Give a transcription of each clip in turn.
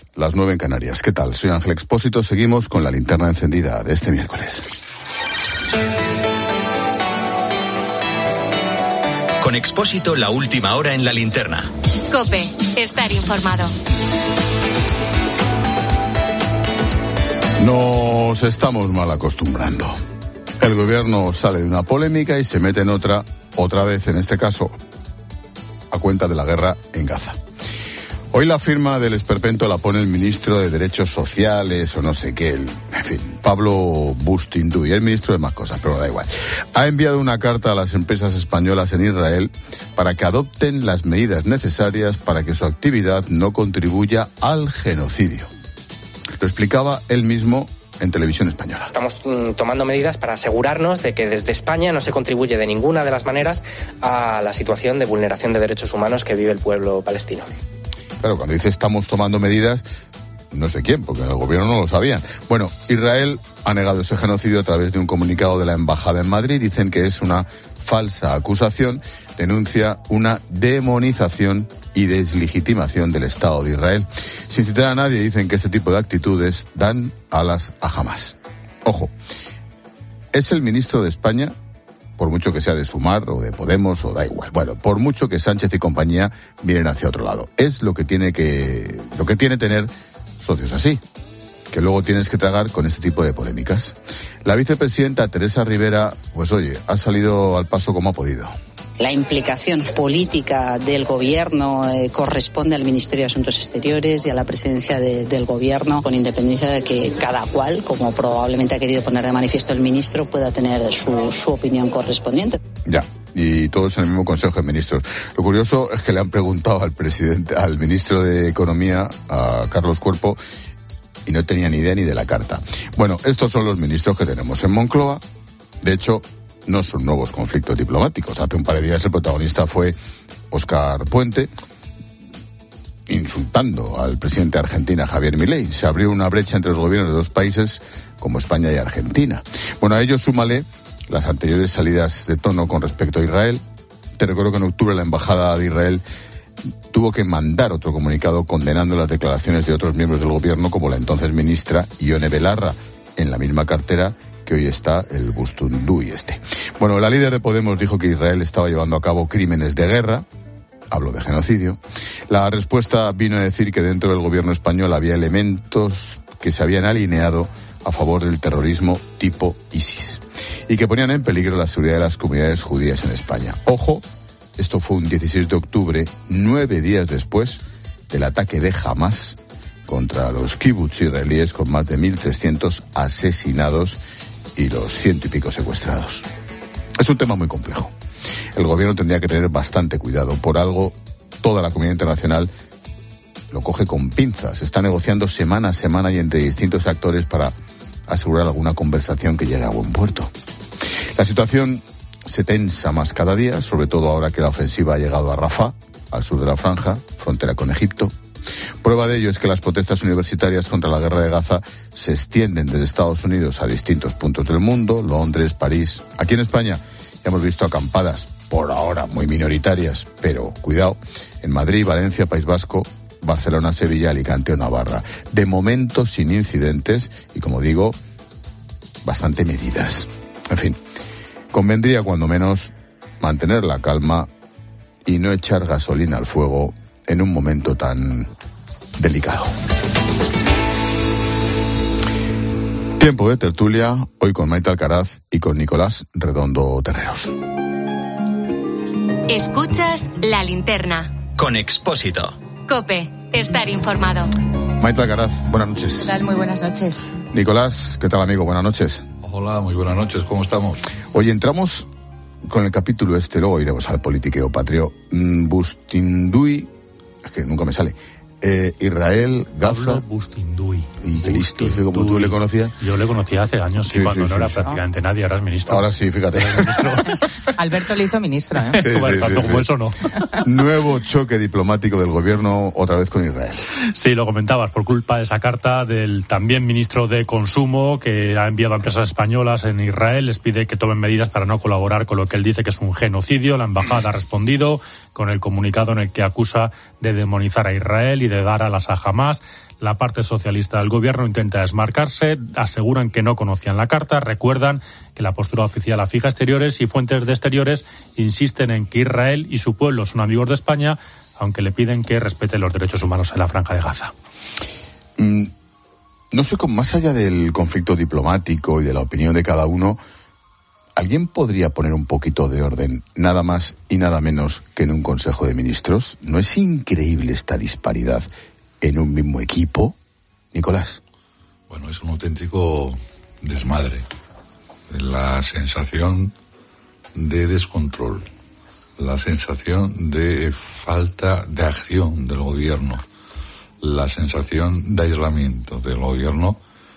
las 9 en Canarias. ¿Qué tal? Soy Ángel Expósito. Seguimos con la linterna encendida de este miércoles. Con Expósito, la última hora en la linterna. COPE, estar informado. Nos estamos mal acostumbrando. El gobierno sale de una polémica y se mete en otra vez, en este caso, a cuenta de la guerra en Gaza. Hoy la firma del esperpento la pone el ministro de Derechos Sociales o no sé qué, en fin, Pablo Bustinduy, el ministro de más cosas, pero da igual. Ha enviado una carta a las empresas españolas en Israel para que adopten las medidas necesarias para que su actividad no contribuya al genocidio. Lo explicaba él mismo en Televisión Española. Estamos tomando medidas para asegurarnos de que desde España no se contribuye de ninguna de las maneras a la situación de vulneración de derechos humanos que vive el pueblo palestino. Claro, cuando dice estamos tomando medidas, no sé quién, porque en el gobierno no lo sabían. Bueno, Israel ha negado ese genocidio a través de un comunicado de la Embajada en Madrid. Dicen que es una falsa acusación, denuncia una demonización y deslegitimación del Estado de Israel. Sin citar a nadie, dicen que este tipo de actitudes dan alas a Hamás. Ojo, es el ministro de España, por mucho que sea de Sumar o de Podemos o da igual. Bueno, por mucho que Sánchez y compañía miren hacia otro lado. Es lo que tiene tener socios así, que luego tienes que tragar con este tipo de polémicas. La vicepresidenta Teresa Rivera, pues oye, ha salido al paso como ha podido. La implicación política del gobierno corresponde al Ministerio de Asuntos Exteriores y a la presidencia del gobierno, con independencia de que cada cual, como probablemente ha querido poner de manifiesto el ministro, pueda tener su opinión correspondiente. Ya, y todos en el mismo Consejo de Ministros. Lo curioso es que le han preguntado al ministro de Economía, a Carlos Cuerpo, y no tenía ni idea ni de la carta. Bueno, estos son los ministros que tenemos en Moncloa. De hecho, no son nuevos conflictos diplomáticos. Hace un par de días el protagonista fue Óscar Puente, insultando al presidente de Argentina, Javier Milei. Se abrió una brecha entre los gobiernos de dos países como España y Argentina. Bueno, a ello súmale las anteriores salidas de tono con respecto a Israel. Te recuerdo que en octubre la Embajada de Israel tuvo que mandar otro comunicado condenando las declaraciones de otros miembros del gobierno, como la entonces ministra Ione Belarra, en la misma cartera que hoy está el Bustinduy este. Bueno, la líder de Podemos dijo que Israel estaba llevando a cabo crímenes de guerra. Hablo de genocidio. La respuesta vino a decir que dentro del gobierno español había elementos que se habían alineado a favor del terrorismo tipo ISIS y que ponían en peligro la seguridad de las comunidades judías en España. Ojo, esto fue un 16 de octubre, 9 días después del ataque de Hamás contra los kibbutz israelíes, con más de 1.300 asesinados y los 100 y pico secuestrados. Es un tema muy complejo. El gobierno tendría que tener bastante cuidado. Por algo, toda la comunidad internacional lo coge con pinzas. Está negociando semana a semana y entre distintos actores para asegurar alguna conversación que llegue a buen puerto. La situación se tensa más cada día, sobre todo ahora que la ofensiva ha llegado a Rafah, al sur de la franja, frontera con Egipto. Prueba de ello es que las protestas universitarias contra la guerra de Gaza se extienden desde Estados Unidos a distintos puntos del mundo, Londres, París. Aquí en España ya hemos visto acampadas, por ahora muy minoritarias, pero cuidado, en Madrid, Valencia, País Vasco, Barcelona, Sevilla, Alicante o Navarra. De momento sin incidentes y, como digo, bastante medidas. En fin, convendría cuando menos mantener la calma y no echar gasolina al fuego en un momento tan delicado. Tiempo de tertulia, hoy con Maite Alcaraz y con Nicolás Redondo Terreros. Escuchas La Linterna. Con Expósito. COPE, estar informado. Maite Alcaraz, buenas noches. ¿Qué tal? Muy buenas noches. Nicolás, ¿qué tal, amigo? Buenas noches. Hola, muy buenas noches, ¿cómo estamos? Hoy entramos con el capítulo luego iremos al politiqueo patrio. Bustinduy, es que nunca me sale. Israel, Gaza. Pablo Bustinduy. Y que listo, es que como tú le conocías. Yo le conocía hace años, sí, cuando no era prácticamente nadie, ahora es ministro. Ahora sí, fíjate. Alberto le hizo ministro, ¿eh? Sí, bueno, tanto como eso no. Nuevo choque diplomático del gobierno, otra vez con Israel. Sí, lo comentabas, por culpa de esa carta del también ministro de Consumo, que ha enviado a empresas españolas en Israel, les pide que tomen medidas para no colaborar con lo que él dice que es un genocidio. La embajada ha respondido con el comunicado en el que acusa de demonizar a Israel y de dar alas a Hamás. La parte socialista del gobierno intenta desmarcarse, aseguran que no conocían la carta, recuerdan que la postura oficial la fija Exteriores y fuentes de Exteriores insisten en que Israel y su pueblo son amigos de España, aunque le piden que respete los derechos humanos en la Franja de Gaza. No sé, más allá del conflicto diplomático y de la opinión de cada uno, ¿alguien podría poner un poquito de orden, nada más y nada menos que en un Consejo de Ministros? ¿No es increíble esta disparidad en un mismo equipo, Nicolás? Bueno, es un auténtico desmadre. La sensación de descontrol, la sensación de falta de acción del gobierno, la sensación de aislamiento del gobierno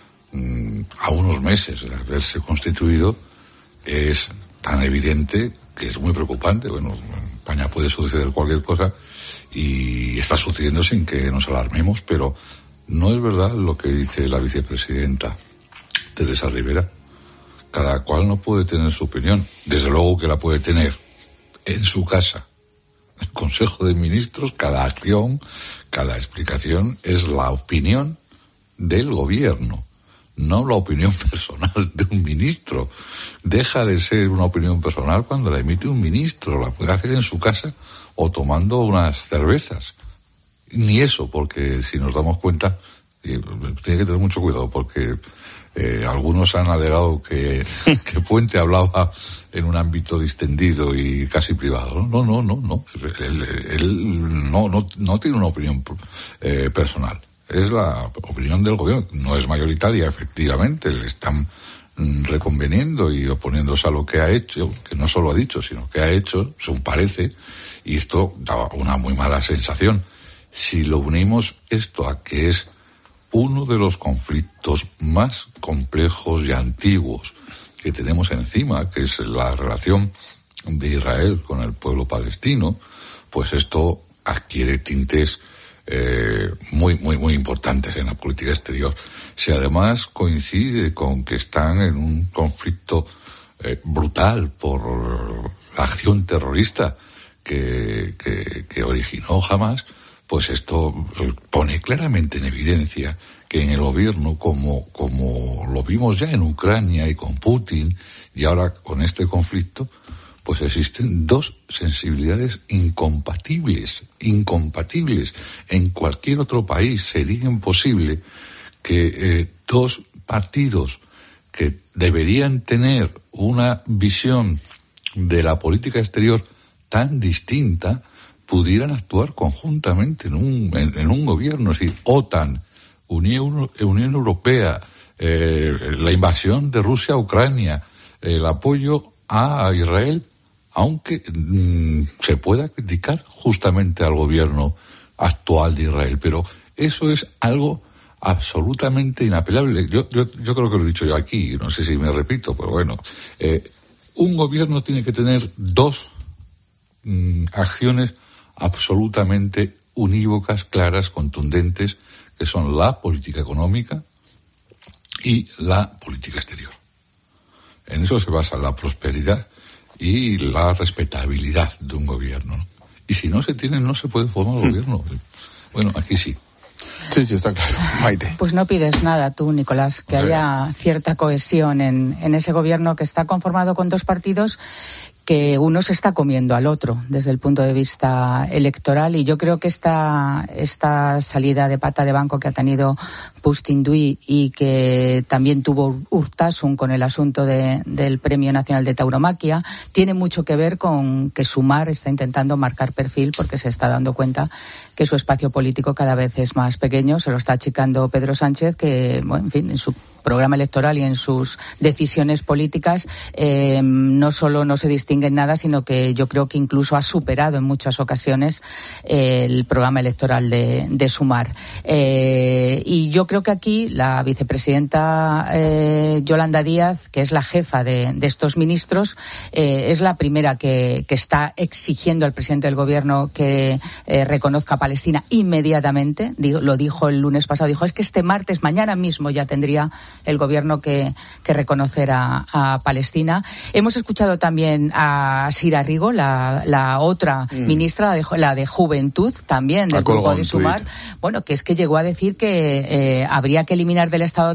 a unos meses de haberse constituido es tan evidente que es muy preocupante. Bueno, en España puede suceder cualquier cosa y está sucediendo sin que nos alarmemos, pero no es verdad lo que dice la vicepresidenta Teresa Rivera. Cada cual no puede tener su opinión. Desde luego que la puede tener en su casa. El Consejo de Ministros, cada acción, cada explicación es la opinión del gobierno, no la opinión personal de un ministro. Deja de ser una opinión personal cuando la emite un ministro. La puede hacer en su casa o tomando unas cervezas. Ni eso, porque si nos damos cuenta, tiene que tener mucho cuidado, porque algunos han alegado que Puente hablaba en un ámbito distendido y casi privado. No. Él no tiene una opinión personal. Es la opinión del gobierno. No es mayoritaria, efectivamente. Le están reconveniendo y oponiéndose a lo que ha hecho, que no solo ha dicho, sino que ha hecho, según parece, y esto da una muy mala sensación. Si lo unimos esto a que es uno de los conflictos más complejos y antiguos que tenemos encima, que es la relación de Israel con el pueblo palestino, pues esto adquiere tintes muy importantes en la política exterior. Si además coincide con que están en un conflicto brutal por la acción terrorista que originó Hamás, pues esto pone claramente en evidencia que en el gobierno, como lo vimos ya en Ucrania y con Putin, y ahora con este conflicto, pues existen dos sensibilidades incompatibles. En cualquier otro país sería imposible que dos partidos que deberían tener una visión de la política exterior tan distinta pudieran actuar conjuntamente en un gobierno. Es decir, OTAN, Unión Europea, la invasión de Rusia a Ucrania, el apoyo a Israel, aunque se pueda criticar justamente al gobierno actual de Israel, pero eso es algo absolutamente inapelable. Yo creo que lo he dicho yo aquí, no sé si me repito, pero bueno, un gobierno tiene que tener dos acciones absolutamente unívocas, claras, contundentes, que son la política económica y la política exterior. En eso se basa la prosperidad y la respetabilidad de un gobierno, ¿no? Y si no se tiene, no se puede formar un gobierno. Bueno, aquí sí. Sí, está claro. Maite. Pues no pides nada tú, Nicolás, que haya cierta cohesión en ese gobierno que está conformado con dos partidos que uno se está comiendo al otro desde el punto de vista electoral, y yo creo que esta salida de pata de banco que ha tenido Pustindui y que también tuvo Urtasun con el asunto del Premio Nacional de Tauromaquia tiene mucho que ver con que Sumar está intentando marcar perfil, porque se está dando cuenta que su espacio político cada vez es más pequeño. Se lo está achicando Pedro Sánchez, que, bueno, en fin, en su programa electoral y en sus decisiones políticas no solo no se distingue en nada, sino que yo creo que incluso ha superado en muchas ocasiones el programa electoral de Sumar. Y yo creo que aquí la vicepresidenta Yolanda Díaz, que es la jefa de estos ministros, es la primera que está exigiendo al presidente del gobierno que reconozca a Palestina inmediatamente. Lo dijo el lunes pasado, dijo, es que este martes, mañana mismo, ya tendría el gobierno que reconocer a Palestina. Hemos escuchado también a Sira Rigo, la otra ministra, la de Juventud, también del grupo de Sumar, bueno, que es que llegó a decir que que había que eliminar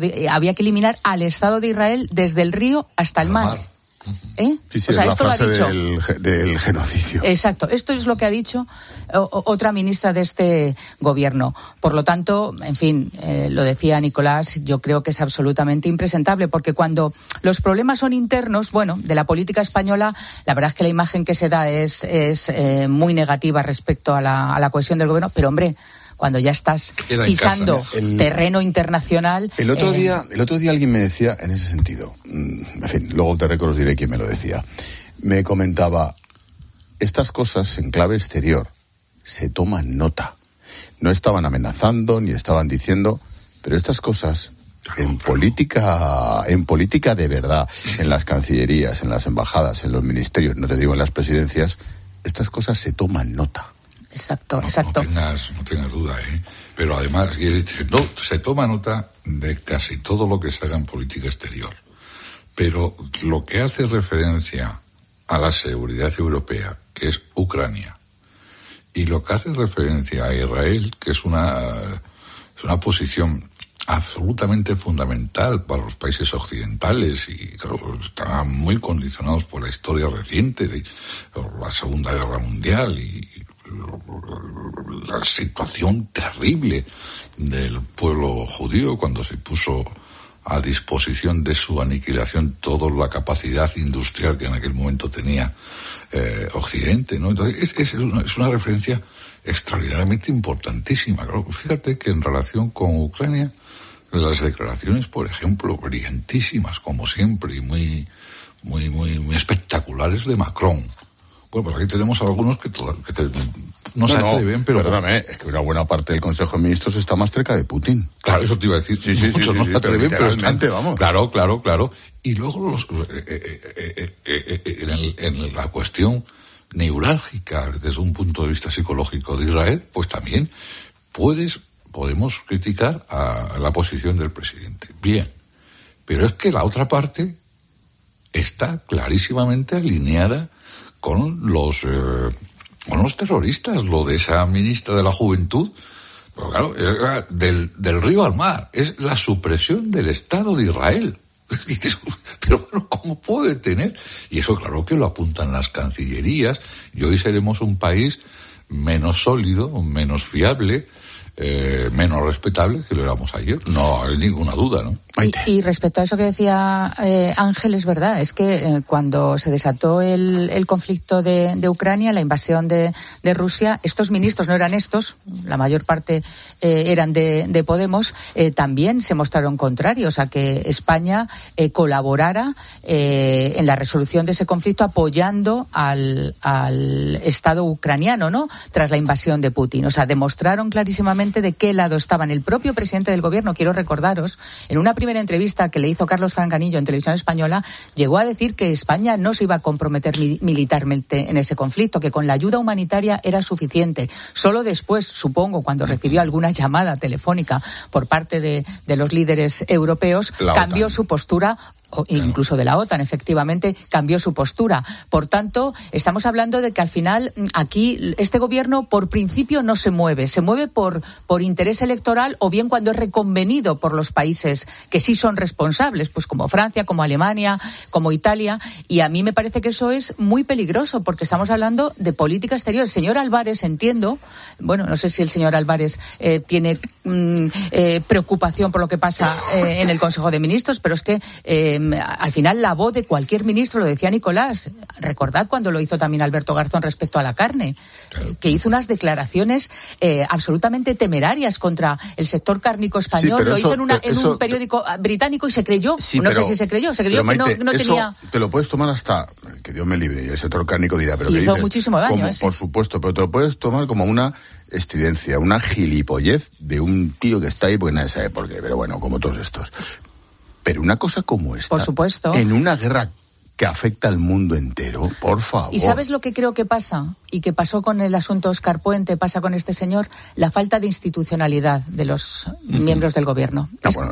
al Estado de Israel desde el río hasta el mar. Sí, o sea, esto lo ha dicho del genocidio. Exacto, esto es lo que ha dicho otra ministra de este gobierno. Por lo tanto, en fin, lo decía Nicolás, yo creo que es absolutamente impresentable, porque cuando los problemas son internos, bueno, de la política española, la verdad es que la imagen que se da es muy negativa respecto a la cohesión del gobierno, pero hombre, cuando ya estás pisando terreno internacional. El otro día alguien me decía en ese sentido, en fin, luego te os diré quién me lo decía. Me comentaba, estas cosas en clave exterior se toman nota. No estaban amenazando ni estaban diciendo, pero estas cosas en política de verdad, en las cancillerías, en las embajadas, en los ministerios, no te digo en las presidencias, estas cosas se toman nota. Exacto. No tengas duda, pero además se toma nota de casi todo lo que se haga en política exterior. Pero lo que hace referencia a la seguridad europea, que es Ucrania, y lo que hace referencia a Israel, que es una posición absolutamente fundamental para los países occidentales y claro, están muy condicionados por la historia reciente de la Segunda Guerra Mundial y la situación terrible del pueblo judío cuando se puso a disposición de su aniquilación toda la capacidad industrial que en aquel momento tenía Occidente, ¿no? Entonces es una referencia extraordinariamente importantísima. Claro, fíjate que en relación con Ucrania, las declaraciones, por ejemplo, brillantísimas como siempre y muy espectaculares de Macron. Bueno, pues aquí tenemos algunos que no se atreven, pero... Perdóname, es que una buena parte del Consejo de Ministros está más cerca de Putin. Claro, eso te iba a decir. Muchos no se atreven, pero están... Vamos. Claro. Y luego en la cuestión neurálgica desde un punto de vista psicológico de Israel, pues también podemos criticar a la posición del presidente. Bien, pero es que la otra parte está clarísimamente alineada con los terroristas, lo de esa ministra de la Juventud, pero claro, del río al mar, es la supresión del Estado de Israel. Pero bueno, ¿cómo puede tener? Y eso claro que lo apuntan las cancillerías, y hoy seremos un país menos sólido, menos fiable, menos respetable que lo éramos ayer, no hay ninguna duda, ¿no? Y respecto a eso que decía Ángel, es verdad, es que cuando se desató el conflicto de Ucrania, la invasión de Rusia, estos ministros no eran estos, la mayor parte eran de Podemos, también se mostraron contrarios a que España colaborara en la resolución de ese conflicto, apoyando al Estado ucraniano, ¿no?, tras la invasión de Putin. O sea, demostraron clarísimamente de qué lado estaban. El propio presidente del gobierno, quiero recordaros, en una primera entrevista que le hizo Carlos Francanillo en Televisión Española, llegó a decir que España no se iba a comprometer militarmente en ese conflicto, que con la ayuda humanitaria era suficiente. Solo después, supongo, cuando recibió alguna llamada telefónica por parte de los líderes europeos, cambió su postura, o incluso de la OTAN, efectivamente, cambió su postura. Por tanto, estamos hablando de que al final aquí este gobierno por principio no se mueve por interés electoral, o bien cuando es reconvenido por los países que sí son responsables, pues como Francia, como Alemania, como Italia, y a mí me parece que eso es muy peligroso porque estamos hablando de política exterior. El señor Álvarez, entiendo, bueno, no sé si el señor Álvarez tiene preocupación por lo que pasa en el Consejo de Ministros, pero es que al final la voz de cualquier ministro, lo decía Nicolás, recordad cuando lo hizo también Alberto Garzón respecto a la carne, que hizo unas declaraciones absolutamente temerarias contra el sector cárnico español, lo hizo en un periódico británico y se creyó, no sé si se creyó que Maite, no tenía... Te lo puedes tomar hasta, que Dios me libre, y el sector cárnico dirá, pero hizo muchísimo daño, por supuesto, pero te lo puedes tomar como una estridencia, una gilipollez de un tío que está ahí porque nadie sabe por qué, pero bueno, como todos estos. Pero una cosa como esta, por supuesto, en una guerra que afecta al mundo entero, por favor. ¿Y sabes lo que creo que pasa? Y que pasó con el asunto Óscar Puente, pasa con este señor, la falta de institucionalidad de los miembros del gobierno.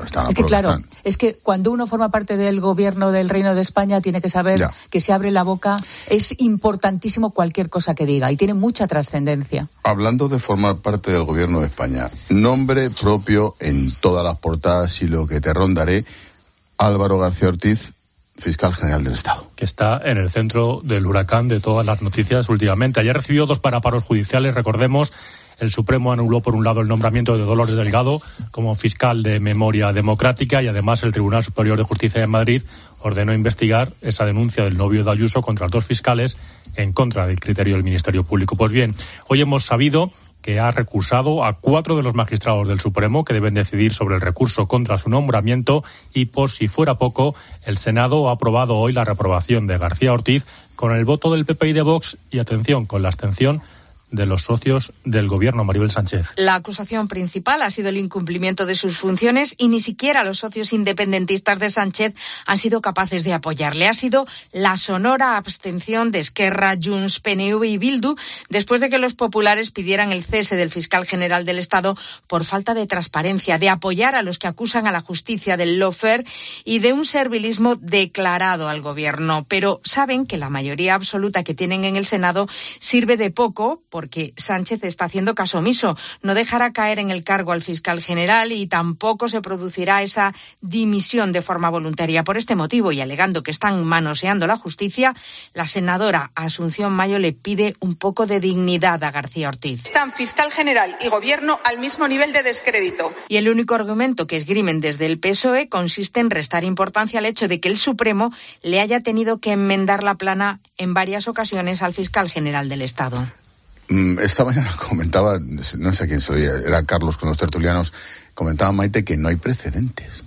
Es que cuando uno forma parte del gobierno del Reino de España tiene que saber que se abre la boca, es importantísimo cualquier cosa que diga y tiene mucha trascendencia. Hablando de formar parte del gobierno de España, nombre propio en todas las portadas y lo que te rondaré, Álvaro García Ortiz, fiscal general del Estado. Que está en el centro del huracán de todas las noticias últimamente. Ayer recibió 2 paraparos judiciales, recordemos. El Supremo anuló, por un lado, el nombramiento de Dolores Delgado como fiscal de Memoria Democrática y, además, el Tribunal Superior de Justicia de Madrid ordenó investigar esa denuncia del novio de Ayuso contra los 2 fiscales en contra del criterio del Ministerio Público. Pues bien, hoy hemos sabido que ha recusado a 4 de los magistrados del Supremo que deben decidir sobre el recurso contra su nombramiento y, por si fuera poco, el Senado ha aprobado hoy la reprobación de García Ortiz con el voto del PP y de Vox y, atención, con la abstención de los socios del gobierno. Maribel Sánchez. La acusación principal ha sido el incumplimiento de sus funciones y ni siquiera los socios independentistas de Sánchez han sido capaces de apoyarle. Ha sido la sonora abstención de Esquerra, Junts, PNV y Bildu después de que los populares pidieran el cese del fiscal general del Estado por falta de transparencia, de apoyar a los que acusan a la justicia del lawfare y de un servilismo declarado al gobierno. Pero saben que la mayoría absoluta que tienen en el Senado sirve de poco porque Sánchez está haciendo caso omiso. No dejará caer en el cargo al fiscal general y tampoco se producirá esa dimisión de forma voluntaria. Por este motivo, y alegando que están manoseando la justicia, la senadora Asunción Mayo le pide un poco de dignidad a García Ortiz. Están fiscal general y gobierno al mismo nivel de descrédito. Y el único argumento que esgrimen desde el PSOE consiste en restar importancia al hecho de que el Supremo le haya tenido que enmendar la plana en varias ocasiones al fiscal general del Estado. Esta mañana comentaba, no sé quién soy, era Carlos con los tertulianos, comentaba Maite que no hay precedentes.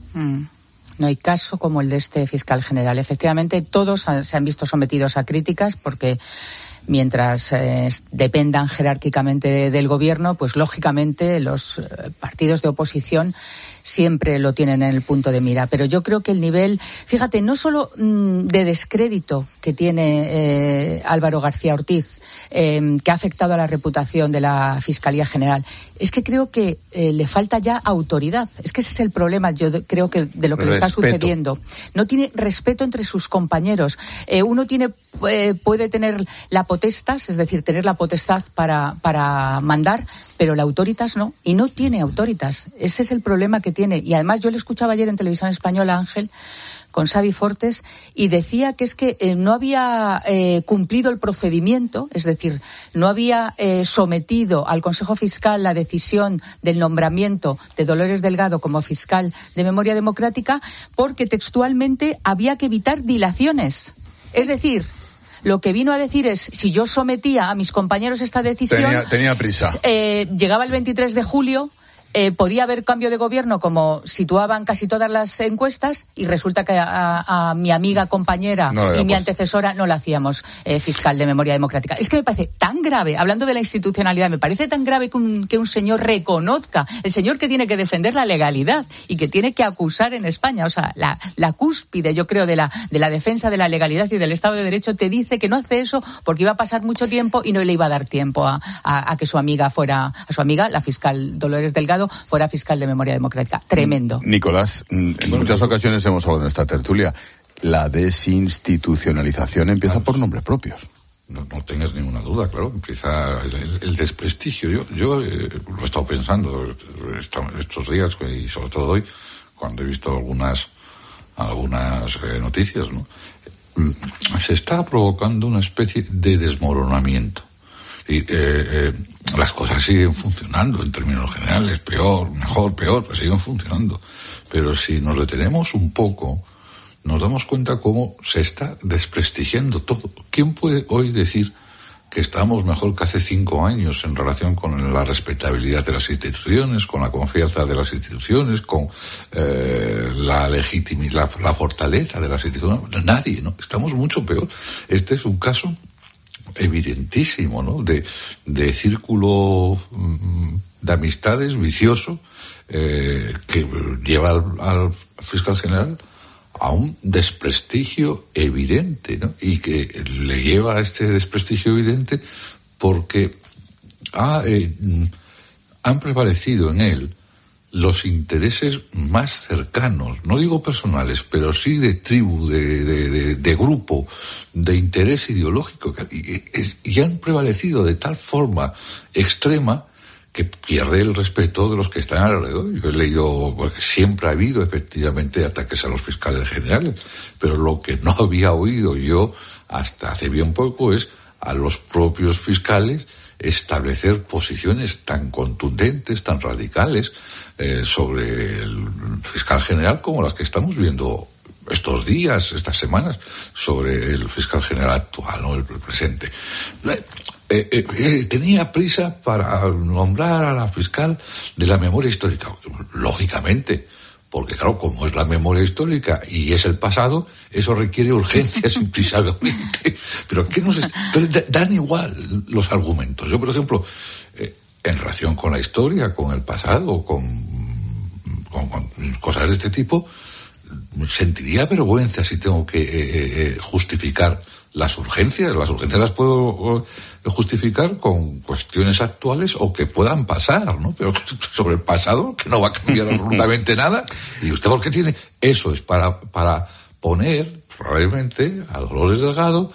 No hay caso como el de este fiscal general. Efectivamente, todos se han visto sometidos a críticas porque mientras dependan jerárquicamente del gobierno, pues lógicamente los partidos de oposición siempre lo tienen en el punto de mira. Pero yo creo que el nivel, fíjate, no solo de descrédito que tiene Álvaro García Ortiz, que ha afectado a la reputación de la Fiscalía General, es que creo que le falta ya autoridad. Es que ese es el problema, yo creo que de lo que le está sucediendo. No tiene respeto entre sus compañeros. Uno puede tener la potestas, es decir, tener la potestad para mandar, pero la autoritas no, y no tiene autoritas. Ese es el problema que tiene. Y además yo le escuchaba ayer en Televisión Española, Ángel, con Xavi Fortes, y decía que es que no había cumplido el procedimiento, es decir, no había sometido al Consejo Fiscal la decisión del nombramiento de Dolores Delgado como fiscal de Memoria Democrática, porque textualmente había que evitar dilaciones. Es decir, lo que vino a decir es, si yo sometía a mis compañeros esta decisión... Tenía prisa. Llegaba el 23 de julio... podía haber cambio de gobierno, como situaban casi todas las encuestas, y resulta que a mi amiga compañera y mi antecesora no la hacíamos fiscal de Memoria Democrática. Es que me parece tan grave, hablando de la institucionalidad, me parece tan grave que un señor reconozca, el señor que tiene que defender la legalidad y que tiene que acusar en España, o sea, la cúspide, yo creo, de la defensa de la legalidad y del Estado de Derecho, te dice que no hace eso porque iba a pasar mucho tiempo y no le iba a dar tiempo a que su amiga fuera, la fiscal Dolores Delgado, fuera fiscal de Memoria Democrática. Tremendo. Nicolás, en muchas ocasiones hemos hablado en esta tertulia, la desinstitucionalización empieza por nombres propios. No tengas ninguna duda, claro, empieza el desprestigio. Yo lo he estado pensando estos días y sobre todo hoy, cuando he visto algunas noticias, ¿no? Se está provocando una especie de desmoronamiento. Y las cosas siguen funcionando en términos generales, peor, mejor, peor, pero siguen funcionando. Pero si nos detenemos un poco, nos damos cuenta cómo se está desprestigiando todo. ¿Quién puede hoy decir que estamos mejor que hace 5 años en relación con la respetabilidad de las instituciones, con la confianza de las instituciones, con la legitimidad, la fortaleza de las instituciones? Nadie, ¿no? Estamos mucho peor. Este es un caso evidentísimo, ¿no? De círculo de amistades vicioso que lleva al fiscal general a un desprestigio evidente, ¿no? Y que le lleva a este desprestigio evidente porque han prevalecido en él los intereses más cercanos, no digo personales, pero sí de tribu, de grupo, de interés ideológico, y han prevalecido de tal forma extrema que pierde el respeto de los que están alrededor. Yo he leído, porque siempre ha habido efectivamente ataques a los fiscales generales, pero lo que no había oído yo hasta hace bien poco es a los propios fiscales establecer posiciones tan contundentes, tan radicales sobre el fiscal general como las que estamos viendo estos días, estas semanas, sobre el fiscal general actual, ¿no? El presente. Tenía prisa para nombrar a la fiscal de la memoria histórica, lógicamente, porque claro, como es la memoria histórica y es el pasado, eso requiere urgencias imprecisamente. Pero ¿qué nos dan igual los argumentos? Yo, por ejemplo, en relación con la historia, con el pasado, con cosas de este tipo, sentiría vergüenza si tengo que justificar las urgencias. Las urgencias las puedo justificar con cuestiones actuales o que puedan pasar, ¿no? Pero sobre el pasado, que no va a cambiar absolutamente nada. ¿Y usted por qué tiene? Eso es para poner probablemente a Dolores Delgado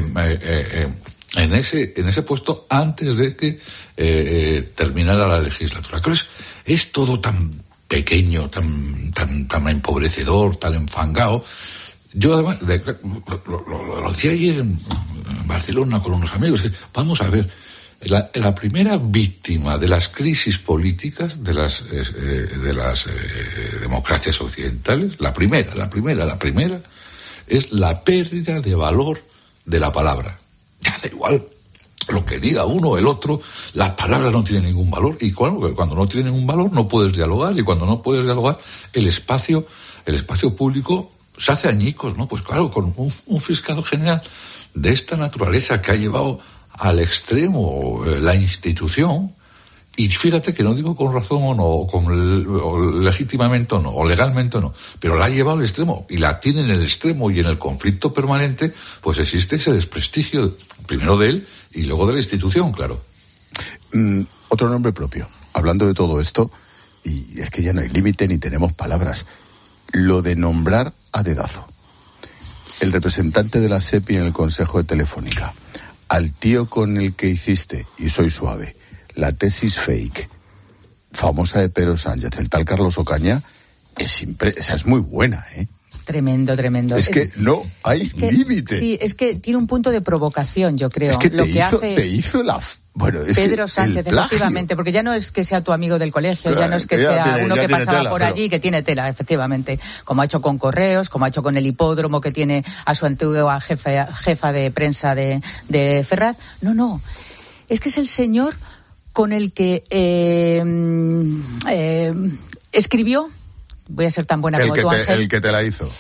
en ese puesto antes de que terminara la legislatura. Creo que es todo tan pequeño, tan empobrecedor, tan enfangado. Yo además, lo decía ayer en Barcelona con unos amigos, vamos a ver, la primera víctima de las crisis políticas de las democracias occidentales, la primera, es la pérdida de valor de la palabra. Ya da igual lo que diga uno o el otro, las palabras no tienen ningún valor, y cuando no tienen ningún valor no puedes dialogar, y cuando no puedes dialogar el espacio público se hace añicos, ¿no? Pues claro, con un fiscal general de esta naturaleza que ha llevado al extremo la institución, y fíjate que no digo con razón o no, o legítimamente o no, o legalmente o no, pero la ha llevado al extremo, y la tiene en el extremo y en el conflicto permanente, pues existe ese desprestigio, primero de él y luego de la institución, claro. Otro nombre propio, hablando de todo esto, y es que ya no hay límite ni tenemos palabras, lo de nombrar a dedazo. El representante de la SEPI en el Consejo de Telefónica, al tío con el que hiciste, y soy suave, la tesis fake, famosa de Pedro Sánchez, el tal Carlos Ocaña, esa es muy buena, ¿eh? Tremendo. Es que no hay límite. Sí, es que tiene un punto de provocación, yo creo. Es que te hizo la... Bueno, es Pedro Sánchez, efectivamente, porque ya no es que sea tu amigo del colegio, ya no es que sea uno que pasaba tela, por allí, que tiene tela, efectivamente, como ha hecho con Correos, como ha hecho con el hipódromo, que tiene a su antigua jefa de prensa de Ferraz. No, es que es el señor con el que escribió, voy a ser tan buena como tú, Ángel. El que te la hizo.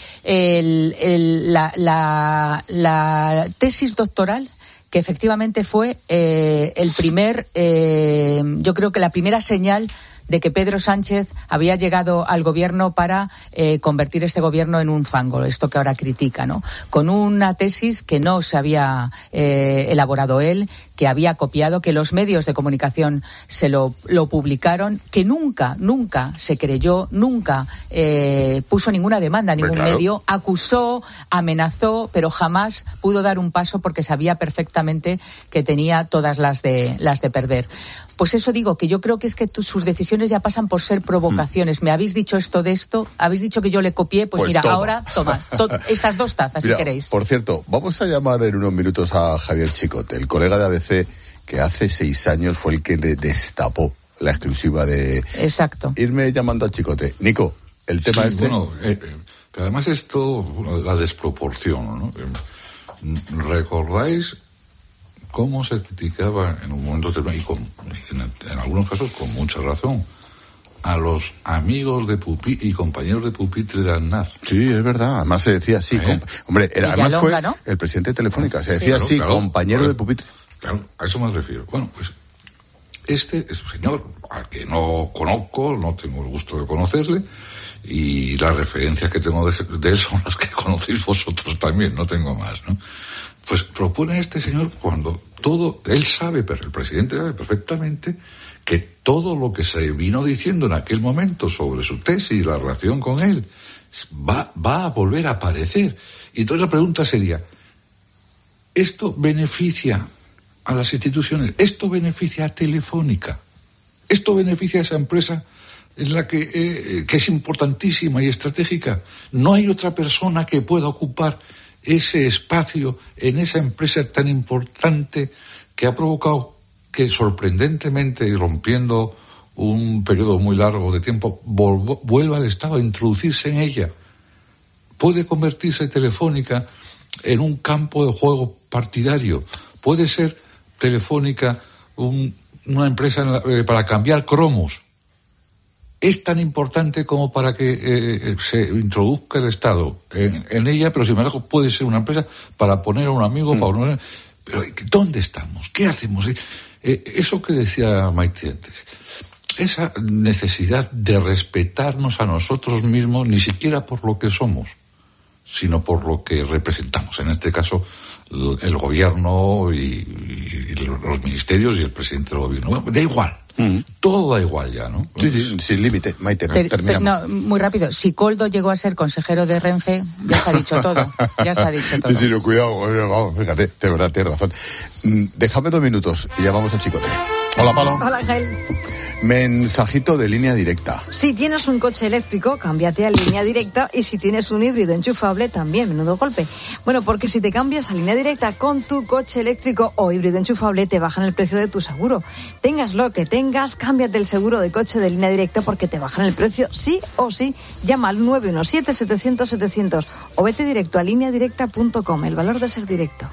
La tesis doctoral, que efectivamente fue el primer, yo creo que la primera señal de que Pedro Sánchez había llegado al gobierno para convertir este gobierno en un fango, esto que ahora critica, ¿no? Con una tesis que no se había elaborado él, que había copiado, que los medios de comunicación se lo publicaron, que nunca se creyó, nunca puso ninguna demanda a ningún medio, acusó, amenazó, pero jamás pudo dar un paso porque sabía perfectamente que tenía todas las de perder. Pues eso digo, que yo creo que es que sus decisiones ya pasan por ser provocaciones. Me habéis dicho esto de esto, habéis dicho que yo le copié, pues mira, toma. Ahora toma estas dos tazas, mira, si queréis. Por cierto, vamos a llamar en unos minutos a Javier Chicote, el colega de ABC, que hace 6 años fue el que le destapó la exclusiva de... Exacto. Irme llamando a Chicote. Nico, el tema Bueno, pero además esto, la desproporción, ¿no? ¿Recordáis cómo se criticaba en un momento determinado, y en algunos casos con mucha razón, a los amigos de pupitre y compañeros de pupitre de Aznar? Sí, es verdad, además se decía así. Hombre, además fue, ¿no?, el presidente de Telefónica, se decía así, compañero de pupitre. Claro, a eso me refiero. Bueno, pues Este es un señor al que no conozco, no tengo el gusto de conocerle, y las referencias que tengo de él son las que conocéis vosotros también, no tengo más, ¿no? Pues propone este señor cuando él sabe, pero el presidente sabe perfectamente que todo lo que se vino diciendo en aquel momento sobre su tesis y la relación con él va a volver a aparecer. Y entonces la pregunta sería, ¿esto beneficia a las instituciones? ¿Esto beneficia a Telefónica? ¿Esto beneficia a esa empresa en la que es importantísima y estratégica? ¿No hay otra persona que pueda ocupar ese espacio en esa empresa tan importante que ha provocado que sorprendentemente y rompiendo un periodo muy largo de tiempo vuelva el Estado a introducirse en ella? ¿Puede convertirse Telefónica en un campo de juego partidario? ¿Puede ser Telefónica una empresa para cambiar cromos? Es tan importante como para que se introduzca el Estado en ella, pero sin embargo puede ser una empresa para poner a un amigo, para poner... Pero ¿dónde estamos? ¿Qué hacemos? Eso que decía Maite antes, esa necesidad de respetarnos a nosotros mismos, ni siquiera por lo que somos, sino por lo que representamos. En este caso, el gobierno y los ministerios y el presidente del gobierno. Bueno, da igual. Todo da igual ya, ¿no? Sí, sin límite. Maite, terminamos. No, muy rápido. Si Koldo llegó a ser consejero de Renfe, ya se ha dicho todo. Sí, no, cuidado. Vamos, fíjate, de verdad, tienes razón. Déjame 2 minutos y ya vamos a Chicote. Hola, Palo. Hola, Ángel. Mensajito de Línea Directa. Si tienes un coche eléctrico, cámbiate a Línea Directa, y si tienes un híbrido enchufable, también, menudo golpe. Bueno, porque si te cambias a Línea Directa con tu coche eléctrico o híbrido enchufable, te bajan el precio de tu seguro. Tengas lo que tengas, cámbiate el seguro de coche de Línea Directa porque te bajan el precio sí o sí. Llama al 917-700-700 o vete directo a lineadirecta.com. El valor de ser directo.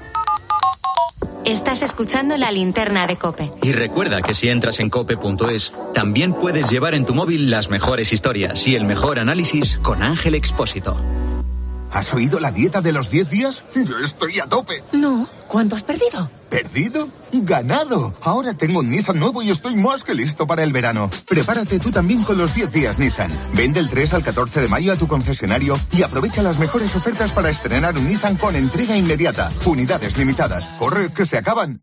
Estás escuchando La Linterna de COPE. Y recuerda que si entras en cope.es, también puedes llevar en tu móvil las mejores historias y el mejor análisis con Ángel Expósito. ¿Has oído la dieta de los 10 días? Yo estoy a tope. No, ¿cuánto has perdido? ¿Perdido? ¡Ganado! Ahora tengo un Nissan nuevo y estoy más que listo para el verano. Prepárate tú también con los 10 días Nissan. Ven del 3 al 14 de mayo a tu concesionario y aprovecha las mejores ofertas para estrenar un Nissan con entrega inmediata. Unidades limitadas. ¡Corre, que se acaban!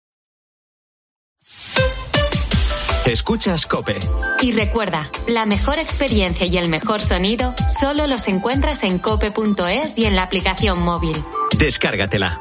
Escuchas COPE. Y recuerda, la mejor experiencia y el mejor sonido solo los encuentras en cope.es y en la aplicación móvil. Descárgatela.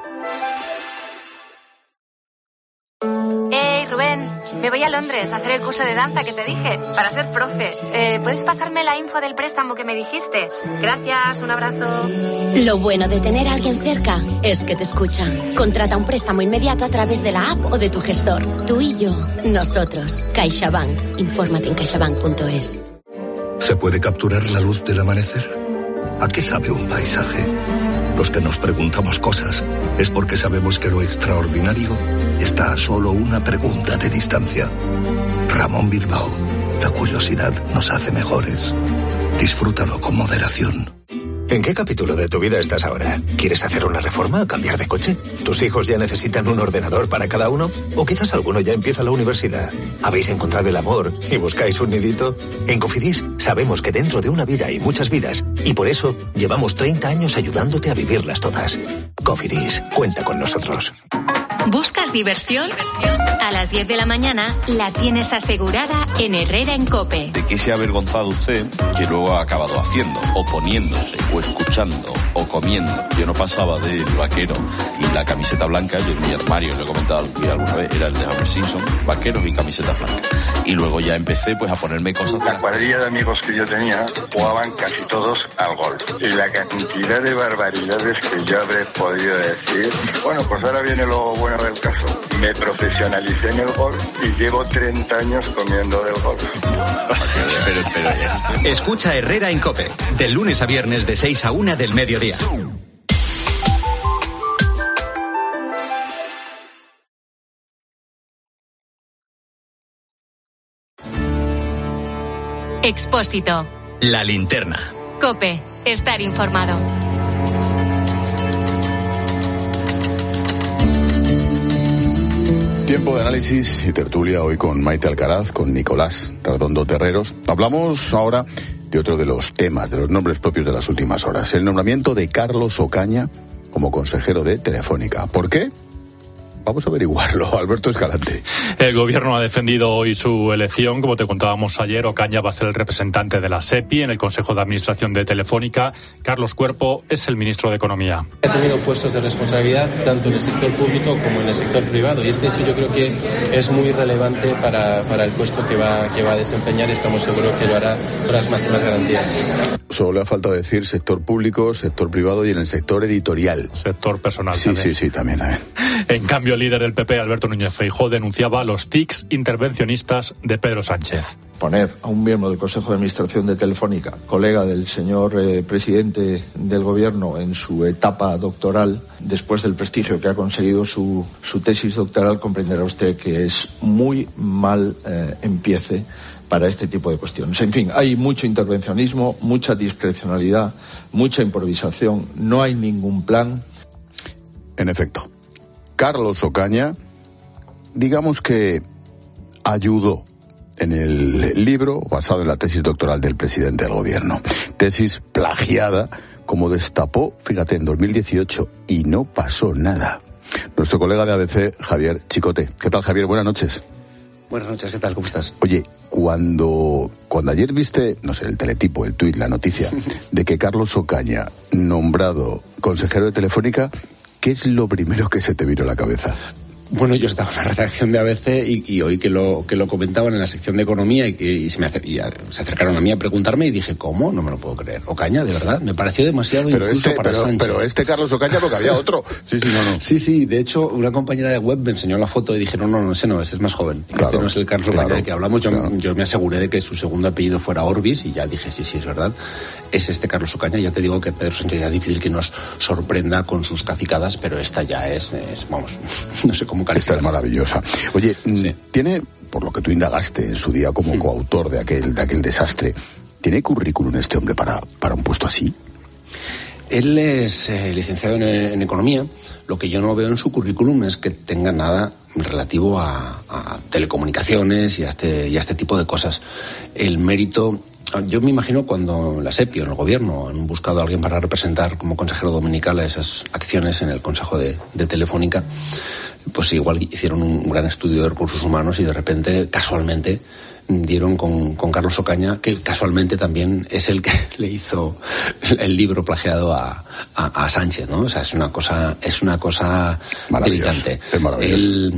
Rubén, me voy a Londres a hacer el curso de danza que te dije, para ser profe. ¿Puedes pasarme la info del préstamo que me dijiste? Gracias, un abrazo. Lo bueno de tener a alguien cerca es que te escuchan. Contrata un préstamo inmediato a través de la app o de tu gestor. Tú y yo, nosotros. CaixaBank. Infórmate en caixabank.es. ¿Se puede capturar la luz del amanecer? ¿A qué sabe un paisaje? Los que nos preguntamos cosas es porque sabemos que lo extraordinario está a solo una pregunta de distancia. Ramón Bilbao. La curiosidad nos hace mejores. Disfrútalo con moderación. ¿En qué capítulo de tu vida estás ahora? ¿Quieres hacer una reforma o cambiar de coche? ¿Tus hijos ya necesitan un ordenador para cada uno? ¿O quizás alguno ya empieza la universidad? ¿Habéis encontrado el amor y buscáis un nidito? En Cofidis sabemos que dentro de una vida hay muchas vidas y por eso llevamos 30 años ayudándote a vivirlas todas. Cofidis, cuenta con nosotros. ¿Buscas diversión? A las 10 de la mañana la tienes asegurada en Herrera en COPE. ¿De qué se ha avergonzado usted que luego ha acabado haciendo, o poniéndose, o escuchando, o comiendo? Yo no pasaba del vaquero y la camiseta blanca, yo en mi armario, lo he comentado alguna vez, era el de Homer Simpson, vaqueros y camiseta blanca. Y luego ya empecé pues a ponerme cosas... La cuadrilla de amigos que yo tenía jugaban casi todos al golf. Y la cantidad de barbaridades que yo habré podido decir... Bueno, pues ahora viene lo bueno del caso. Me profesionalicé en el golf y llevo 30 años comiendo del golf. Escucha Herrera en COPE, de lunes a viernes de 6 a 1 del mediodía. Expósito. La linterna. COPE. Estar informado. Tiempo de análisis y tertulia hoy con Maite Alcaraz, con Nicolás Redondo Terreros. Hablamos ahora de otro de los temas, de los nombres propios de las últimas horas. El nombramiento de Carlos Ocaña como consejero de Telefónica. ¿Por qué? Vamos a averiguarlo. Alberto Escalante. El gobierno ha defendido hoy su elección. Como te contábamos ayer, Ocaña va a ser el representante de la SEPI en el Consejo de Administración de Telefónica. Carlos Cuerpo es el ministro de Economía. He tenido puestos de responsabilidad tanto en el sector público como en el sector privado y este hecho yo creo que es muy relevante para el puesto que va a desempeñar y estamos seguros que lo hará con las máximas garantías. Solo le ha faltado decir sector público, sector privado y en el sector editorial. Sector personal. Sí, también. Sí, también. En cambio, el líder del PP, Alberto Núñez Feijóo, denunciaba los tics intervencionistas de Pedro Sánchez. Poner a un miembro del Consejo de Administración de Telefónica, colega del señor presidente del Gobierno en su etapa doctoral, después del prestigio que ha conseguido su tesis doctoral, comprenderá usted que es muy mal empiece para este tipo de cuestiones. En fin, hay mucho intervencionismo, mucha discrecionalidad, mucha improvisación, no hay ningún plan. En efecto, Carlos Ocaña, digamos que ayudó en el libro basado en la tesis doctoral del presidente del gobierno. Tesis plagiada, como destapó, fíjate, en 2018, y no pasó nada. Nuestro colega de ABC, Javier Chicote. ¿Qué tal, Javier? Buenas noches. Buenas noches, ¿qué tal? ¿Cómo estás? Oye, cuando ayer viste, no sé, el teletipo, el tuit, la noticia, de que Carlos Ocaña, nombrado consejero de Telefónica, ¿qué es lo primero que se te vino a la cabeza? Bueno, yo estaba en la redacción de ABC y oí que lo comentaban en la sección de Economía y se acercaron a mí a preguntarme y dije, ¿cómo? No me lo puedo creer. Ocaña, de verdad, me pareció demasiado incluso para Sánchez. Pero Carlos Ocaña, porque había otro. Sí, de hecho, una compañera de web me enseñó la foto y dije, no, ese es más joven. Claro, este no es el Carlos Ocaña del que hablamos. Yo me aseguré de que su segundo apellido fuera Orbis y ya dije, sí, es verdad. Es este Carlos Ocaña. Ya te digo que Pedro Sánchez ya es difícil que nos sorprenda con sus cacicadas, pero esta ya es vamos, no sé cómo calificarla. Esta es maravillosa. Oye, sí. Tiene, por lo que tú indagaste en su día como coautor de aquel desastre, ¿tiene currículum este hombre para un puesto así? Él es licenciado en Economía. Lo que yo no veo en su currículum es que tenga nada relativo a telecomunicaciones y a este tipo de cosas. El mérito... Yo me imagino cuando la SEPI o en el gobierno han buscado a alguien para representar como consejero dominical a esas acciones en el Consejo de Telefónica, pues igual hicieron un gran estudio de recursos humanos y de repente, casualmente, dieron con Carlos Ocaña, que casualmente también es el que le hizo el libro plagiado a Sánchez, ¿no? O sea, es una cosa delirante. Es maravilloso.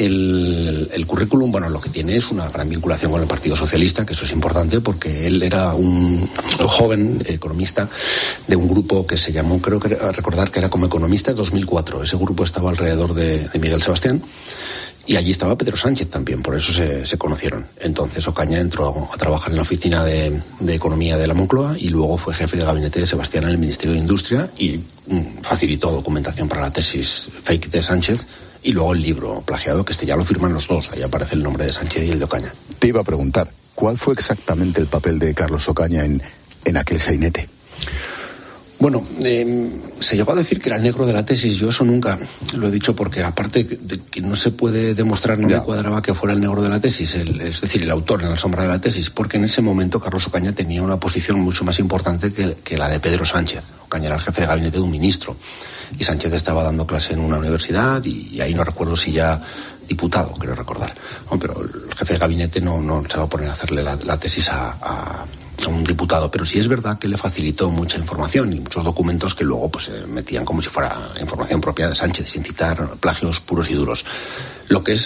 El currículum, bueno, lo que tiene es una gran vinculación con el Partido Socialista, que eso es importante porque él era un joven economista de un grupo que se llamó, creo que recordar que era como Economistas 2004. Ese grupo estaba alrededor de Miguel Sebastián y allí estaba Pedro Sánchez también, por eso se conocieron. Entonces Ocaña entró a trabajar en la oficina de Economía de la Moncloa y luego fue jefe de gabinete de Sebastián en el Ministerio de Industria y facilitó documentación para la tesis fake de Sánchez. Y luego el libro plagiado, que ya lo firman los dos. Ahí aparece el nombre de Sánchez y el de Ocaña. Te iba a preguntar, ¿cuál fue exactamente el papel de Carlos Ocaña en aquel sainete? Bueno, se llegó a decir que era el negro de la tesis. Yo eso nunca lo he dicho porque aparte de que no se puede demostrar, no me cuadraba que fuera el negro de la tesis, es decir, el autor en la sombra de la tesis, porque en ese momento Carlos Ocaña tenía una posición mucho más importante que la de Pedro Sánchez. Ocaña era el jefe de gabinete de un ministro. Y Sánchez estaba dando clase en una universidad y ahí no recuerdo si ya diputado, creo recordar. Bueno, pero el jefe de gabinete no se va a poner a hacerle la tesis a un diputado, pero sí es verdad que le facilitó mucha información y muchos documentos que luego pues se metían como si fuera información propia de Sánchez, sin citar plagios puros y duros. Lo que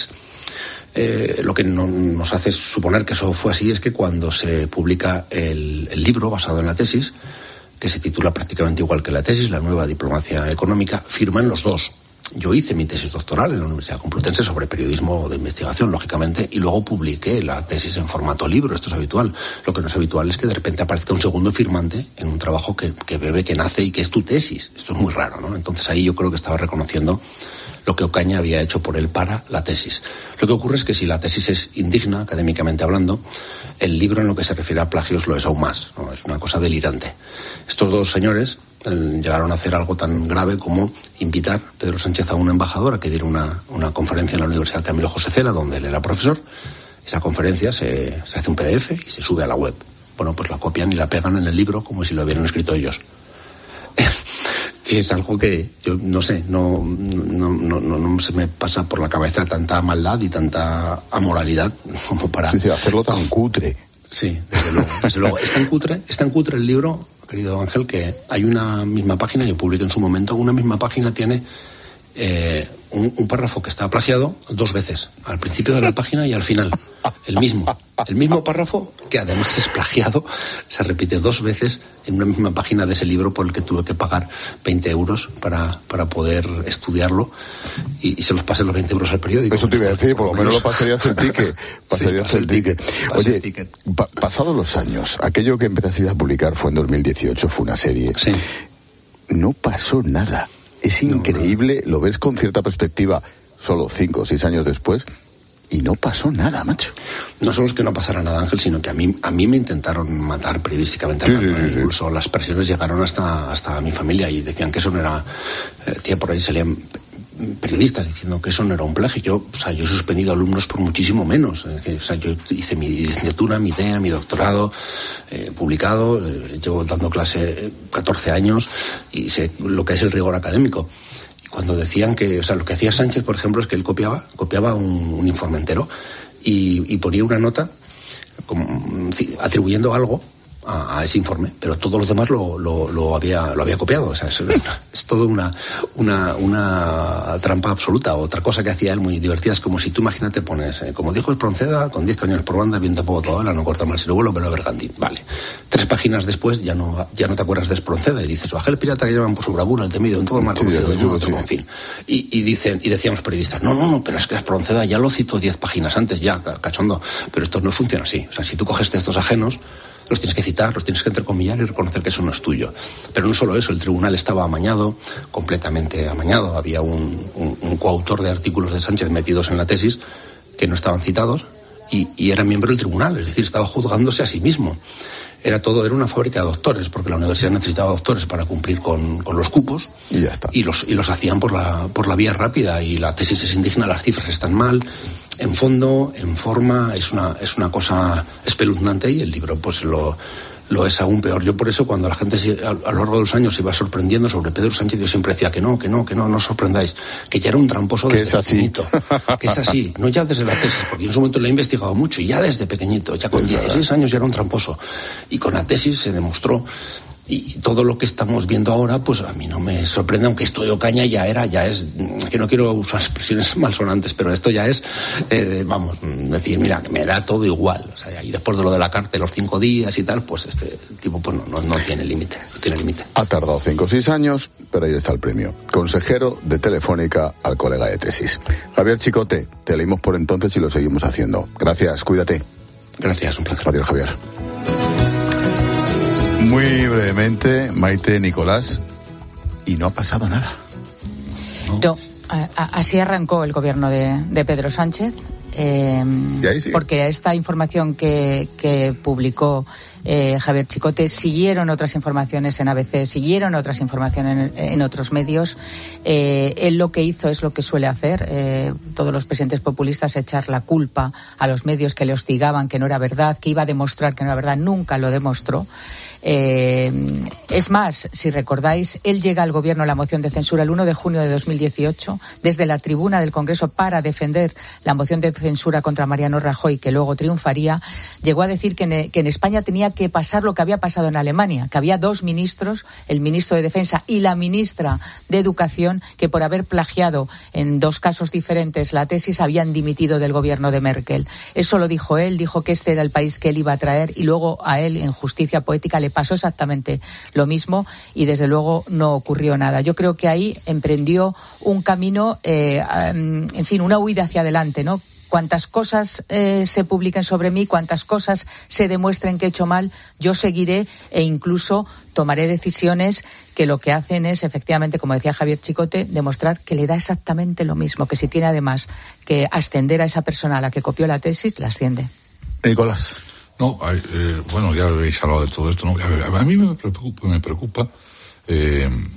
nos hace suponer que eso fue así es que cuando se publica el libro basado en la tesis, que se titula prácticamente igual que la tesis, La nueva diplomacia económica, firman los dos. Yo hice mi tesis doctoral en la Universidad Complutense sobre periodismo de investigación, lógicamente, y luego publiqué la tesis en formato libro. Esto es habitual. Lo que no es habitual es que de repente aparezca un segundo firmante en un trabajo que bebe, que nace y que es tu tesis. Esto es muy raro, ¿no? Entonces ahí yo creo que estaba reconociendo lo que Ocaña había hecho por él para la tesis. Lo que ocurre es que si la tesis es indigna, académicamente hablando, el libro en lo que se refiere a plagios lo es aún más, ¿no? Es una cosa delirante. Estos dos señores, Llegaron a hacer algo tan grave como invitar Pedro Sánchez a un embajador a que diera una conferencia en la Universidad Camilo José Cela, donde él era profesor. Esa conferencia se hace un PDF y se sube a la web. Bueno, pues la copian y la pegan en el libro como si lo hubieran escrito ellos. Es algo que yo no sé, no se me pasa por la cabeza tanta maldad y tanta amoralidad como para... Sí, hacerlo tan cutre. Sí, desde luego. Es tan cutre el libro, querido Ángel, que hay una misma página, yo publiqué en su momento, una misma página tiene un párrafo que está plagiado 2 veces, al principio de la página y al final. El mismo párrafo, que además es plagiado, se repite 2 veces en una misma página de ese libro, por el que tuve que pagar 20 euros para poder estudiarlo, y se los pasé los 20 euros al periódico. Eso te iba a decir, por lo menos lo pasarías el ticket. El ticket. Oye, pasados los años, aquello que empezaste a publicar fue en 2018, fue una serie. Sí. No pasó nada. Es increíble, lo ves con cierta perspectiva, solo 5 o 6 años después, y no pasó nada, macho. No solo es que no pasara nada, Ángel, sino que a mí me intentaron matar periodísticamente. Incluso las presiones llegaron hasta mi familia y decían que eso no era... por ahí salían periodistas diciendo que eso no era un plagio. Yo he suspendido alumnos por muchísimo menos. Yo hice mi licenciatura, mi idea, mi doctorado, publicado, llevo dando clase 14 años y sé lo que es el rigor académico. Y cuando decían que, lo que hacía Sánchez, por ejemplo, es que él copiaba un informe entero y ponía una nota atribuyendo algo a ese informe, pero todos los demás lo había copiado. Es todo una trampa absoluta. Otra cosa que hacía él muy divertida es como si tú, imagínate, pones, como dijo Espronceda, con 10 cañones por banda, viento poco toda la, no corta mal si lo vuelo, pero Bergantín. Vale. 3 páginas después ya no te acuerdas de Espronceda y dices, bajé el pirata que llevan por su bravura, el temido, en todo mal conocido del mundo, en fin. Y decían los periodistas, no, pero es que Espronceda ya lo citó 10 páginas antes, ya, cachondo. Pero esto no funciona así. Si tú coges textos ajenos, los tienes que citar, los tienes que entrecomillar y reconocer que eso no es tuyo. Pero no solo eso, el tribunal estaba amañado, completamente amañado. Había un coautor de artículos de Sánchez metidos en la tesis que no estaban citados y era miembro del tribunal, es decir, estaba juzgándose a sí mismo. Era una fábrica de doctores, porque la universidad necesitaba doctores para cumplir con los cupos. Y ya está. Y los hacían por la vía rápida, y la tesis es indigna, las cifras están mal. En fondo, en forma, es una cosa espeluznante, y el libro pues lo es aún peor. Yo por eso, cuando la gente a lo largo de los años se iba sorprendiendo sobre Pedro Sánchez, yo siempre decía que no os sorprendáis, que ya era un tramposo desde pequeñito. Que es así, no ya desde la tesis, porque yo en su momento lo he investigado mucho, y ya desde pequeñito, ya con 16 años ya era un tramposo. Y con la tesis se demostró. Y todo lo que estamos viendo ahora, pues a mí no me sorprende, aunque esto de Ocaña ya es, que no quiero usar expresiones malsonantes, pero esto ya es, decir, mira, que me da todo igual. Y después de lo de la cárcel, los 5 días y tal, pues este tipo pues no tiene límite, Ha tardado 5 o 6 años, pero ahí está el premio. Consejero de Telefónica al colega de tesis. Javier Chicote, te leímos por entonces y lo seguimos haciendo. Gracias, cuídate. Gracias, un placer. Adiós, Javier. Muy brevemente, Maite, Nicolás, y no ha pasado nada. No, así arrancó el gobierno de Pedro Sánchez, porque esta información que publicó Javier Chicote, siguieron otras informaciones en ABC, siguieron otras informaciones en otros medios. Él lo que hizo es lo que suele hacer todos los presidentes populistas, echar la culpa a los medios que le hostigaban, que no era verdad, que iba a demostrar que no era verdad. Nunca lo demostró. Es más, si recordáis, él llega al gobierno a la moción de censura el 1 de junio de 2018, desde la tribuna del Congreso, para defender la moción de censura contra Mariano Rajoy, que luego triunfaría. Llegó a decir que en España tenía que pasar lo que había pasado en Alemania, que había 2 ministros, el ministro de Defensa y la ministra de Educación, que por haber plagiado en 2 casos diferentes la tesis habían dimitido del gobierno de Merkel. Eso lo dijo él, dijo que este era el país que él iba a traer, y luego a él, en justicia poética, le pasó exactamente lo mismo, y desde luego no ocurrió nada. Yo creo que ahí emprendió un camino, en fin, una huida hacia adelante, ¿no? Cuantas cosas se publiquen sobre mí, cuantas cosas se demuestren que he hecho mal, yo seguiré e incluso tomaré decisiones que lo que hacen es, efectivamente, como decía Javier Chicote, demostrar que le da exactamente lo mismo, que si tiene además que ascender a esa persona a la que copió la tesis, la asciende. Nicolás. No, ya habéis hablado de todo esto, ¿no? A mí me preocupa en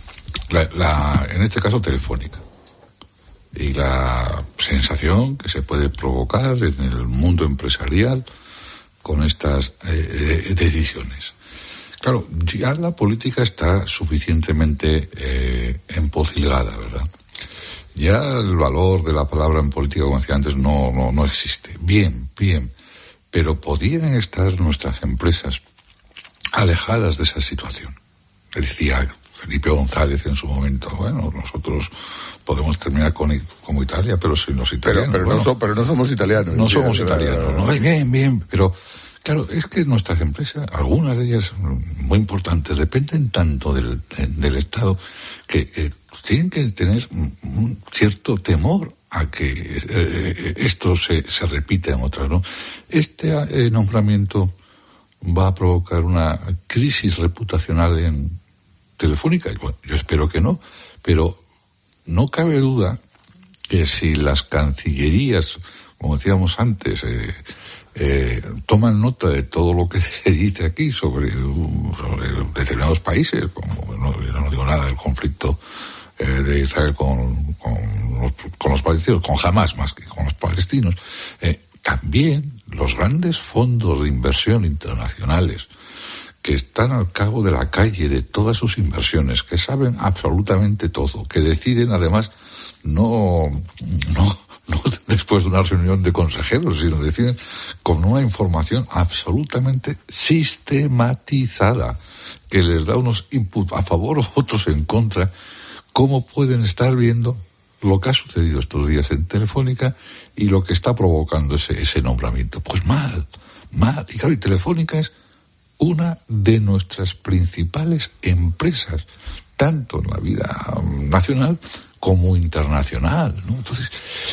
este caso Telefónica, y la sensación que se puede provocar en el mundo empresarial con estas decisiones. Claro, ya la política está suficientemente empocilgada, ¿verdad? Ya el valor de la palabra en política, como decía antes, no existe. Bien, pero podían estar nuestras empresas alejadas de esa situación. Decía Felipe González en su momento, bueno, nosotros podemos terminar como Italia, pero si los italianos... Pero no somos italianos. No somos italianos, ¿no? Bien, pero claro, es que nuestras empresas, algunas de ellas muy importantes, dependen tanto del Estado que tienen que tener un cierto temor a que esto se repita en otras, ¿no? Este nombramiento va a provocar una crisis reputacional en Telefónica. Bueno, yo espero que no, pero no cabe duda que si las cancillerías, como decíamos antes, toman nota de todo lo que se dice aquí sobre determinados países, como yo no digo nada del conflicto de Israel con los palestinos, con Hamás más que con los palestinos, también los grandes fondos de inversión internacionales que están al cabo de la calle de todas sus inversiones, que saben absolutamente todo, que deciden además no después de una reunión de consejeros, sino deciden con una información absolutamente sistematizada, que les da unos inputs a favor o otros en contra. ¿Cómo pueden estar viendo lo que ha sucedido estos días en Telefónica y lo que está provocando ese nombramiento? Pues mal. Y claro, y Telefónica es una de nuestras principales empresas, tanto en la vida nacional como internacional, ¿no? Entonces,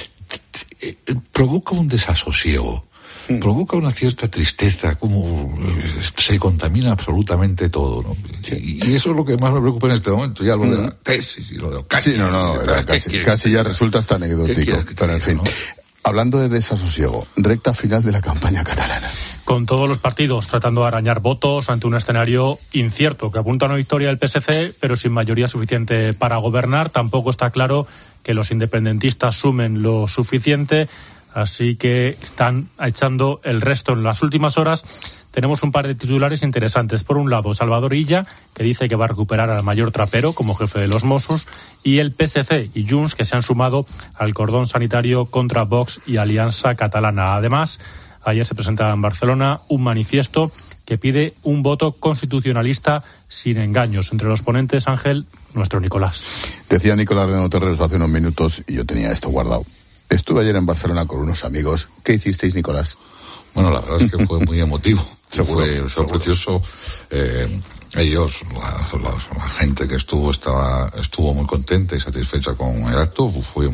provoca un desasosiego, provoca una cierta tristeza, como se contamina absolutamente todo, ¿no? Sí. Y eso es lo que más me preocupa en este momento, ya lo de la tesis y lo de Ocasio. Sí, casi ya resulta hasta anecdótico. Pero en fin, ¿no? Hablando de desasosiego, recta final de la campaña catalana. Con todos los partidos tratando de arañar votos ante un escenario incierto que apunta a una victoria del PSC, pero sin mayoría suficiente para gobernar. Tampoco está claro que los independentistas sumen lo suficiente, así que están echando el resto. En las últimas horas tenemos un par de titulares interesantes. Por un lado, Salvador Illa, que dice que va a recuperar al mayor Trapero como jefe de los Mossos, y el PSC y Junts, que se han sumado al cordón sanitario contra Vox y Alianza Catalana. Además, ayer se presentaba en Barcelona un manifiesto que pide un voto constitucionalista sin engaños. Entre los ponentes, Ángel, nuestro Nicolás. Decía Nicolás de Noterres hace unos minutos y yo tenía esto guardado. Estuve ayer en Barcelona con unos amigos. ¿Qué hicisteis, Nicolás? Bueno, la verdad es que fue muy emotivo. Fue precioso. Ellos, la gente que estuvo muy contenta y satisfecha con el acto.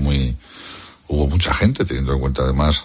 Hubo mucha gente, teniendo en cuenta además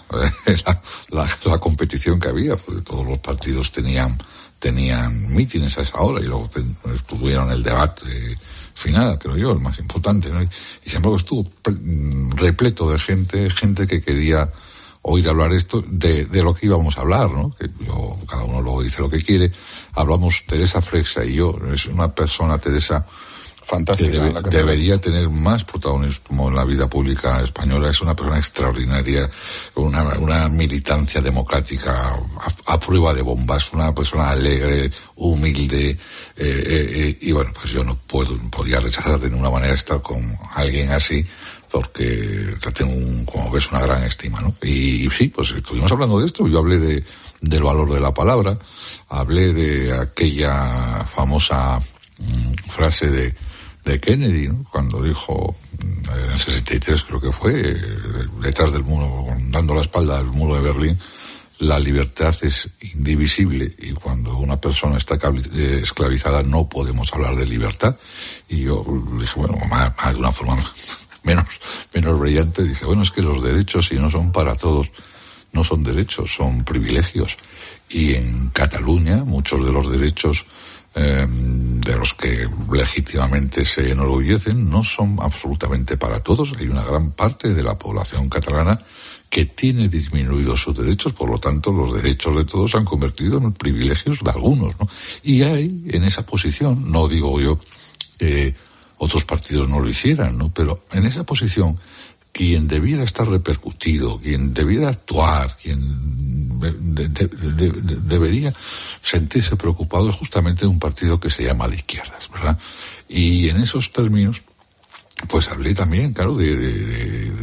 la competición que había, porque todos los partidos tenían mítines a esa hora y luego tuvieron el debate final, creo yo, el más importante, ¿no? Y sin embargo estuvo repleto de gente que quería oír hablar esto de lo que íbamos a hablar, ¿no? Que cada uno luego dice lo que quiere. Hablamos Teresa Frexa y yo. Es una persona, Teresa, fantástica, que debería tener más protagonismo en la vida pública española. Es una persona extraordinaria, una militancia democrática a prueba de bombas, una persona alegre, humilde, y bueno, pues yo no podía rechazar de ninguna manera estar con alguien así, porque la tengo, como ves, una gran estima, ¿no? Y sí, pues estuvimos hablando de esto. Yo hablé del valor de la palabra, hablé de aquella famosa frase de Kennedy, ¿no? Cuando dijo, en el 63 creo que fue, detrás del muro, dando la espalda al muro de Berlín, la libertad es indivisible y cuando una persona está esclavizada no podemos hablar de libertad. Y yo dije, bueno, de una forma menos brillante, dije, bueno, es que los derechos, si no son para todos, no son derechos, son privilegios. Y en Cataluña muchos de los derechos de los que legítimamente se enorgullecen no son absolutamente para todos. Hay una gran parte de la población catalana que tiene disminuidos sus derechos, por lo tanto los derechos de todos se han convertido en privilegios de algunos, ¿no? Y hay en esa posición, no digo yo otros partidos no lo hicieran, ¿no? Pero en esa posición, quien debiera estar repercutido, quien debiera actuar, quien debería sentirse preocupado es justamente un partido que se llama de izquierdas, ¿verdad? Y en esos términos, pues hablé también, claro, de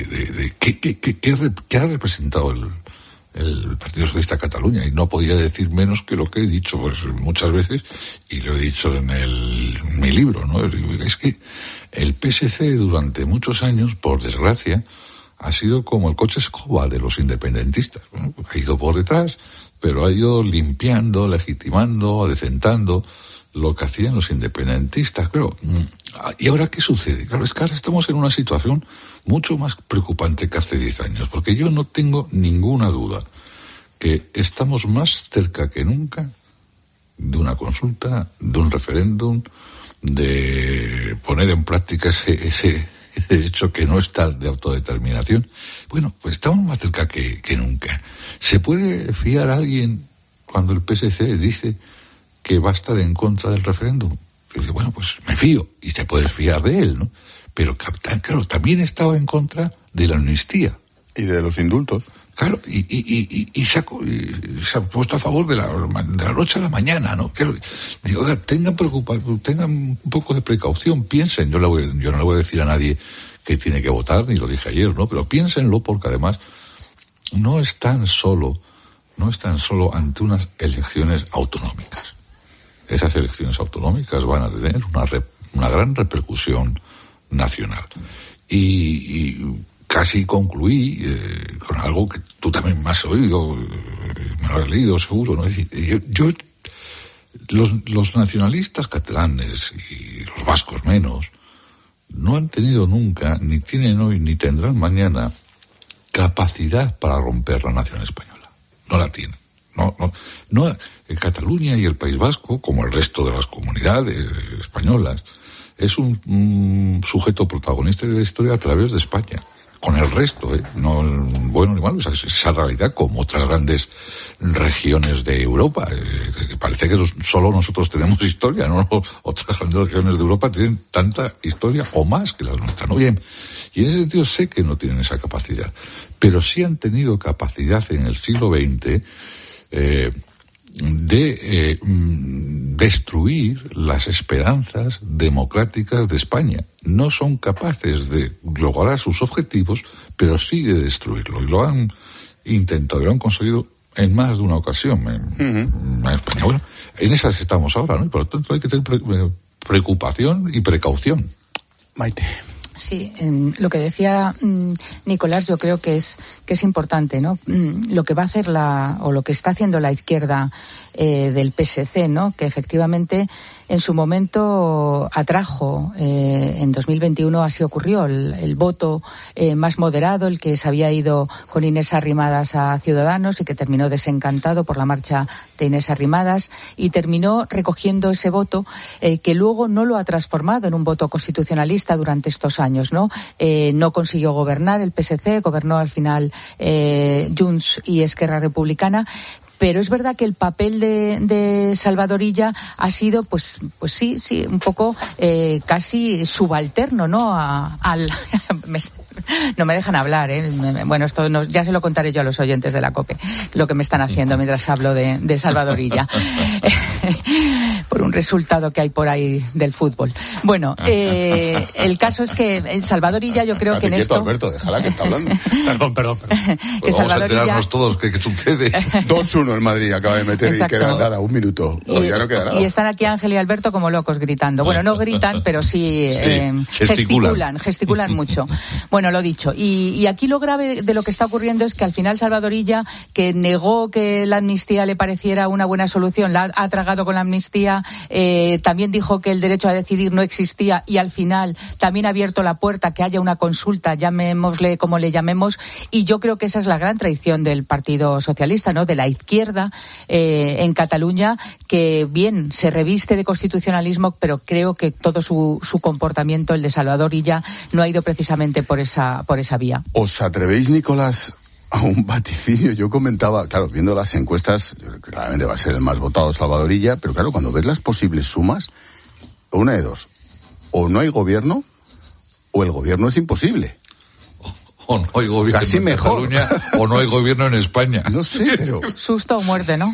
qué ha representado el Partido Socialista de Cataluña, y no podía decir menos que lo que he dicho pues muchas veces, y lo he dicho en mi libro, ¿no? Es que el PSC durante muchos años, por desgracia, ha sido como el coche escoba de los independentistas. Bueno, ha ido por detrás, pero ha ido limpiando, legitimando, adecentando lo que hacían los independentistas. Claro, ¿y ahora qué sucede? Claro, es que ahora estamos en una situación mucho más preocupante que hace 10 años, porque yo no tengo ninguna duda que estamos más cerca que nunca de una consulta, de un referéndum, de poner en práctica ese derecho que no está de autodeterminación. Bueno, pues estamos más cerca que nunca. ¿Se puede fiar a alguien cuando el PSC dice que va a estar en contra del referéndum? Bueno, pues me fío, y se puede fiar de él, ¿no? Pero, claro, también estaba en contra de la amnistía. Y de los indultos. Claro, y se ha puesto a favor de la noche a la mañana, ¿no? Claro, digo, oiga, tengan un poco de precaución, piensen. Yo no le voy a decir a nadie que tiene que votar, ni lo dije ayer, ¿no? Pero piénsenlo, porque además no están solo ante unas elecciones autonómicas. Esas elecciones autonómicas van a tener una gran repercusión nacional. Y casi concluí con algo que tú también me has oído, me lo has leído seguro, ¿no? Los nacionalistas catalanes, y los vascos menos, no han tenido nunca, ni tienen hoy, ni tendrán mañana, capacidad para romper la nación española. No la tienen. No, Cataluña y el País Vasco, como el resto de las comunidades españolas, es un sujeto protagonista de la historia a través de España. Con el resto, no bueno ni malo, esa realidad, como otras grandes regiones de Europa, que parece que solo nosotros tenemos historia, ¿no? Otras grandes regiones de Europa tienen tanta historia o más que las nuestras, ¿no? Bien, y en ese sentido sé que no tienen esa capacidad, pero sí han tenido capacidad en el siglo XX de destruir las esperanzas democráticas de España. No son capaces de lograr sus objetivos, pero sí de destruirlo. Y lo han intentado, lo han conseguido en más de una ocasión en España. Bueno, en esas estamos ahora, ¿no? Y por lo tanto hay que tener preocupación y precaución. Maite. Sí, lo que decía Nicolás, yo creo que es importante, ¿no? Lo que va a hacer o lo que está haciendo la izquierda del PSC, ¿no? Que efectivamente en su momento atrajo, en 2021 así ocurrió, el voto más moderado, el que se había ido con Inés Arrimadas a Ciudadanos y que terminó desencantado por la marcha de Inés Arrimadas, y terminó recogiendo ese voto que luego no lo ha transformado en un voto constitucionalista durante estos años, ¿no? No consiguió gobernar el PSC, gobernó al final Junts y Esquerra Republicana. Pero es verdad que el papel de Salvador Illa ha sido, pues sí, un poco casi subalterno, ¿no? No me dejan hablar, ¿eh? Bueno, esto ya se lo contaré yo a los oyentes de la COPE, lo que me están haciendo mientras hablo de Salvador Illa. Por un resultado que hay por ahí del fútbol. Bueno, el caso es que Salvador Illa, yo creo que en esto... Alberto, déjala que está hablando. Perdón. Pues vamos a enterarnos todos qué sucede. 2-1 el Madrid acaba de meter. Exacto. Y queda nada, un minuto. Ya no queda nada. Y están aquí Ángel y Alberto como locos gritando. Bueno, no gritan, pero sí, gesticulan mucho. Bueno, lo dicho. Y aquí lo grave de lo que está ocurriendo es que al final Salvador Illa, que negó que la amnistía le pareciera una buena solución, la ha tragado con la amnistía, también dijo que el derecho a decidir no existía, y al final también ha abierto la puerta a que haya una consulta, llamémosle como le llamemos, y yo creo que esa es la gran traición del Partido Socialista, ¿no? De la izquierda en Cataluña, que bien se reviste de constitucionalismo, pero creo que todo su comportamiento, el de Salvador Illa, no ha ido precisamente por esa vía. ¿Os atrevéis, Nicolás, a un vaticinio? Yo comentaba, claro, viendo las encuestas, claramente va a ser el más votado Salvador Illa, pero claro, cuando ves las posibles sumas, una de dos: o no hay gobierno o el gobierno es imposible. O no hay gobierno Casi en mejor. Cataluña, o no hay gobierno en España. No sé, pero... Susto o muerte, ¿no?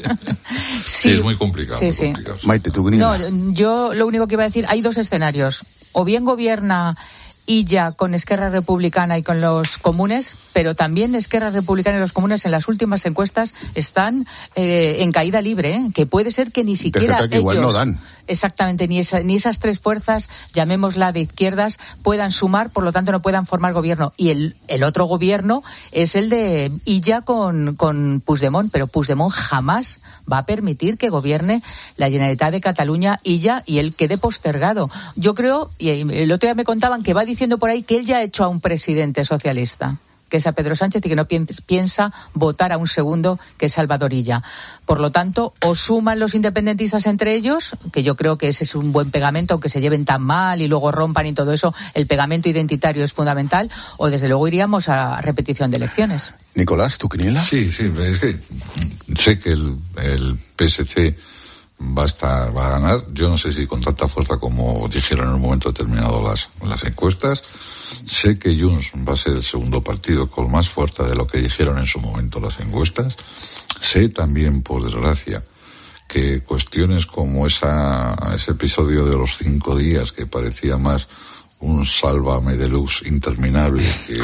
Sí, es muy complicado. Sí, muy sí. complicado. Maite, tú, Grina. No, yo lo único que iba a decir, hay dos escenarios. O bien gobierna Illa con Esquerra Republicana y con los comunes, pero también Esquerra Republicana y los comunes en las últimas encuestas están en caída libre, ¿eh? Que puede ser que ni siquiera Fíjate que ellos... igual no dan. Exactamente, ni esas tres fuerzas, llamémosla de izquierdas, puedan sumar, por lo tanto no puedan formar gobierno. Y el otro gobierno es el de Illa con Puigdemont, pero Puigdemont jamás va a permitir que gobierne la Generalitat de Cataluña Illa y él quede postergado. Yo creo, y el otro día me contaban que va diciendo por ahí que él ya ha hecho a un presidente socialista, que es a Pedro Sánchez, y que no piensa votar a un segundo, que es Salvador Illa. Por lo tanto, o suman los independentistas entre ellos, que yo creo que ese es un buen pegamento, aunque se lleven tan mal y luego rompan y todo eso, el pegamento identitario es fundamental, o desde luego iríamos a repetición de elecciones. Nicolás, ¿tu quiniela? Sí, es que sé que el PSC va a ganar. Yo no sé si con tanta fuerza como dijeron en un momento determinado las encuestas. Sé que Junts va a ser el segundo partido con más fuerza de lo que dijeron en su momento las encuestas. Sé también, por desgracia, que cuestiones como ese episodio de los 5 días, que parecía más un sálvame deluxe interminable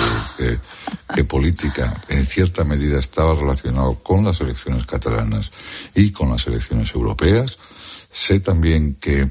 que política, en cierta medida estaba relacionado con las elecciones catalanas y con las elecciones europeas. Sé también que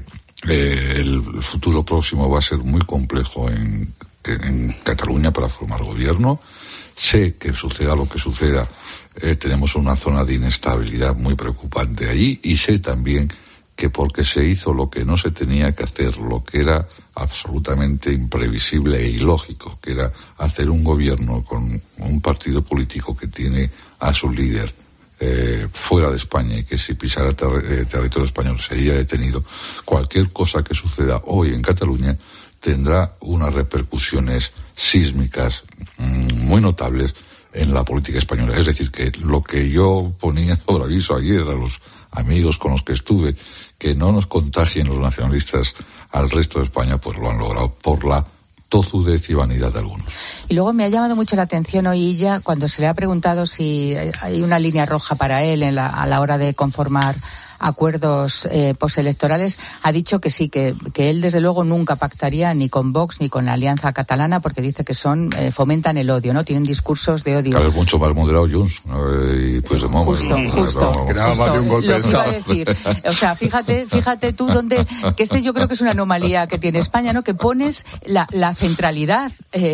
el futuro próximo va a ser muy complejo en Cataluña para formar gobierno. Sé que suceda lo que suceda, tenemos una zona de inestabilidad muy preocupante allí, y sé también que porque se hizo lo que no se tenía que hacer, lo que era absolutamente imprevisible e ilógico, que era hacer un gobierno con un partido político que tiene a su líder fuera de España, y que si pisara territorio español sería detenido, cualquier cosa que suceda hoy en Cataluña tendrá unas repercusiones sísmicas muy notables en la política española. Es decir, que lo que yo ponía sobre aviso ayer a los amigos con los que estuve, que no nos contagien los nacionalistas al resto de España, pues lo han logrado por la tozudez y vanidad de algunos. Y luego me ha llamado mucho la atención hoy Illa cuando se le ha preguntado si hay una línea roja para él a la hora de conformar acuerdos postelectorales. Ha dicho que sí, que él desde luego nunca pactaría ni con Vox ni con la Alianza Catalana, porque dice que fomentan el odio, ¿no? Tienen discursos de odio. Claro, es mucho más moderado Junts, y pues de Justo. Que nada más de un golpe de Estado. Decir. O sea, fíjate tú que yo creo que es una anomalía que tiene España, ¿no? Que pones la centralidad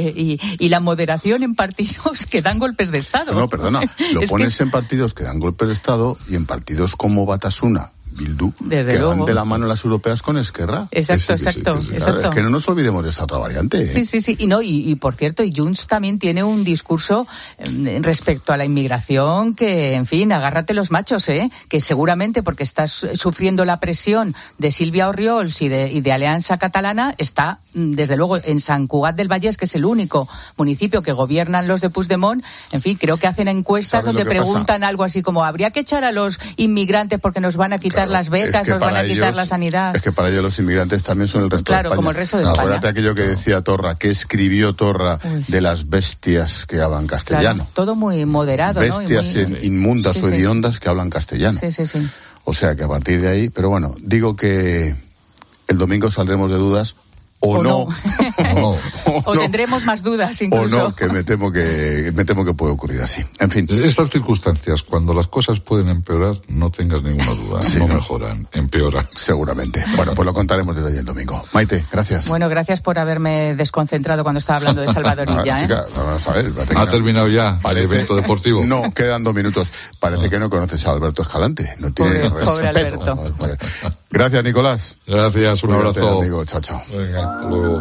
y la moderación en partidos que dan golpes de Estado. No, perdona, lo pones en partidos que dan golpes de Estado y en partidos como Batasuna, Bildu, desde que luego van de la mano en las europeas con Esquerra. Exacto. Es que no nos olvidemos de esa otra variante. Sí. Y por cierto, y Junts también tiene un discurso respecto a la inmigración que, en fin, agárrate los machos, que seguramente porque estás sufriendo la presión de Silvia Orriols y de Alianza Catalana, está, desde luego, en Sant Cugat del Vallès, que es el único municipio que gobiernan los de Puigdemont. En fin, creo que hacen encuestas donde preguntan algo así como, ¿habría que echar a los inmigrantes porque nos van a quitar las becas, nos van a quitar la sanidad? Es que para ellos los inmigrantes también son el resto de España. Como el resto de España. Acuérdate aquello que decía Torra, que escribió Torra de las bestias que hablan castellano. Claro, todo muy moderado, bestias, ¿no? inmundas o hediondas que hablan castellano. Sí. O sea que a partir de ahí, pero bueno, digo que el domingo saldremos de dudas. O no. O tendremos más dudas incluso. O no, que me temo que puede ocurrir así. En fin. Estas circunstancias, cuando las cosas pueden empeorar, no tengas ninguna duda. No mejoran, empeoran. Seguramente. Bueno, pues lo contaremos desde ahí el domingo. Maite, gracias. Bueno, gracias por haberme desconcentrado cuando estaba hablando de Salvador Illa. Chica, vamos a ver. ¿Ha terminado ya el evento deportivo? No, quedan 2 minutos. Parece que no conoces a Alberto Escalante. No tiene respeto. Pobre Alberto. Gracias, Nicolás. Gracias, un abrazo. Amigo. Chao. Venga. Hasta luego.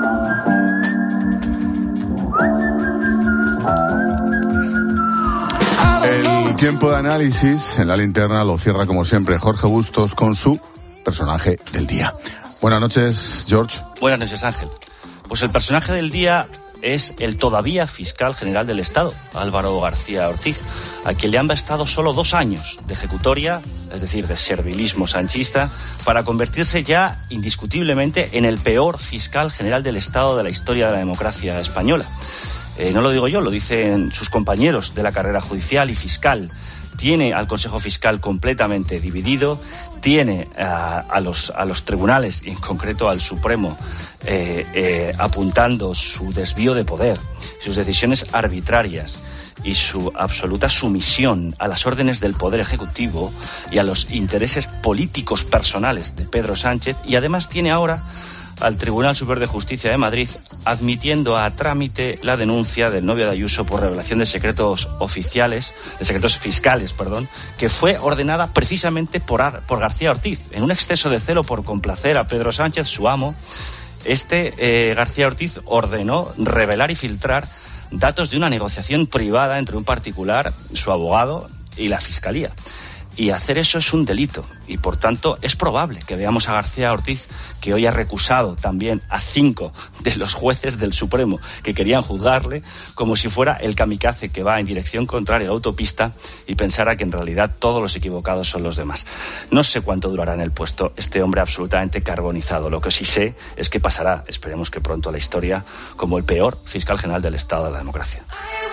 El tiempo de análisis en la linterna lo cierra como siempre Jorge Bustos con su personaje del día. Buenas noches, George. Buenas noches, Ángel. Pues el personaje del día es el todavía fiscal general del Estado, Álvaro García Ortiz, a quien le han bastado solo 2 años de ejecutoria, es decir, de servilismo sanchista, para convertirse ya indiscutiblemente en el peor fiscal general del Estado de la historia de la democracia española. No lo digo yo, lo dicen sus compañeros de la carrera judicial y fiscal. Tiene al Consejo Fiscal completamente dividido, tiene a los tribunales, y en concreto al Supremo, apuntando su desvío de poder, sus decisiones arbitrarias y su absoluta sumisión a las órdenes del Poder Ejecutivo y a los intereses políticos personales de Pedro Sánchez, y además tiene ahora al Tribunal Superior de Justicia de Madrid admitiendo a trámite la denuncia del novio de Ayuso por revelación de secretos fiscales, que fue ordenada precisamente por García Ortiz, en un exceso de celo por complacer a Pedro Sánchez, su amo. García Ortiz ordenó revelar y filtrar datos de una negociación privada entre un particular, su abogado y la Fiscalía. Y hacer eso es un delito, y por tanto es probable que veamos a García Ortiz, que hoy ha recusado también a 5 de los jueces del Supremo que querían juzgarle, como si fuera el kamikaze que va en dirección contraria a la autopista y pensara que en realidad todos los equivocados son los demás. No sé cuánto durará en el puesto este hombre absolutamente carbonizado. Lo que sí sé es que pasará, esperemos que pronto, a la historia como el peor fiscal general del Estado de la democracia.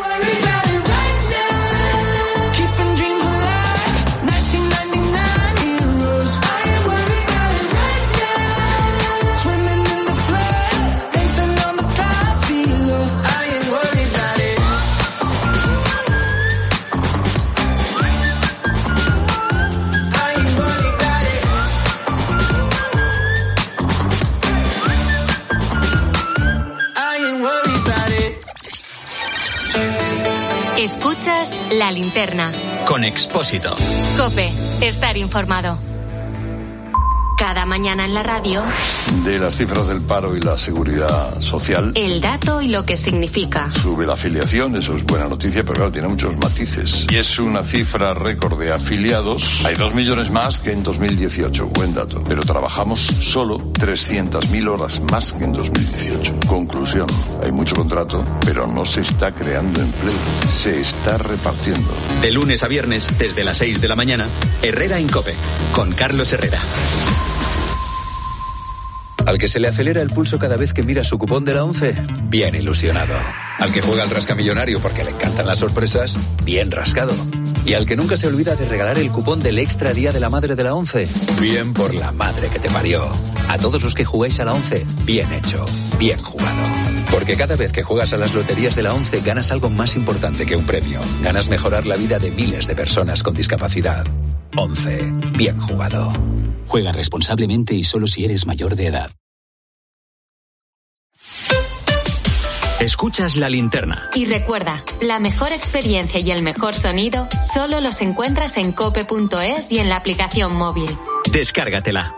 Escuchas La Linterna. Con Expósito. COPE. Estar informado. Cada mañana en la radio. De las cifras del paro y la seguridad social. El dato y lo que significa. Sube la afiliación, eso es buena noticia, pero claro, tiene muchos matices. Y es una cifra récord de afiliados. Hay 2 millones más que en 2018, buen dato. Pero trabajamos solo 300.000 horas más que en 2018. Conclusión, hay mucho contrato, pero no se está creando empleo. Se está repartiendo. De lunes a viernes, desde las 6 de la mañana, Herrera en COPE, con Carlos Herrera. Al que se le acelera el pulso cada vez que mira su cupón de la 11, bien ilusionado. Al que juega al rascamillonario porque le encantan las sorpresas, bien rascado. Y al que nunca se olvida de regalar el cupón del Extra Día de la Madre de la 11, bien por la madre que te parió. A todos los que jugáis a la 11, bien hecho, bien jugado. Porque cada vez que juegas a las loterías de la 11 ganas algo más importante que un premio. Ganas mejorar la vida de miles de personas con discapacidad. 11, bien jugado. Juega responsablemente y solo si eres mayor de edad. Escuchas La Linterna. Y recuerda, la mejor experiencia y el mejor sonido solo los encuentras en cope.es y en la aplicación móvil. Descárgatela.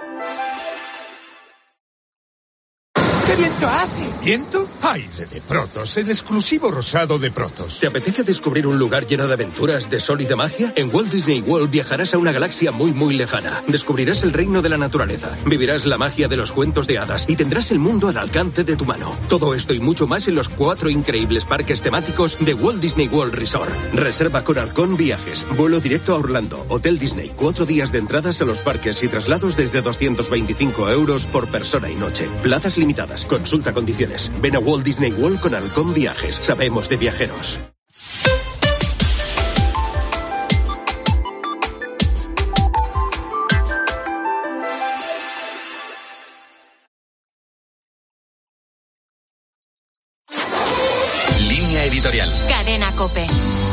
¡Qué viento hace! ¿Viento? Aire de Protos, el exclusivo rosado de Protos. ¿Te apetece descubrir un lugar lleno de aventuras, de sol y de magia? En Walt Disney World viajarás a una galaxia muy, muy lejana. Descubrirás el reino de la naturaleza, vivirás la magia de los cuentos de hadas y tendrás el mundo al alcance de tu mano. Todo esto y mucho más en los 4 increíbles parques temáticos de Walt Disney World Resort. Reserva con Halcón Viajes, vuelo directo a Orlando, Hotel Disney, 4 días de entradas a los parques y traslados desde 225 € por persona y noche. Plazas limitadas. Consulta condiciones. Ven a Walt Disney World con Halcón Viajes. Sabemos de viajeros. Línea editorial. Cadena COPE.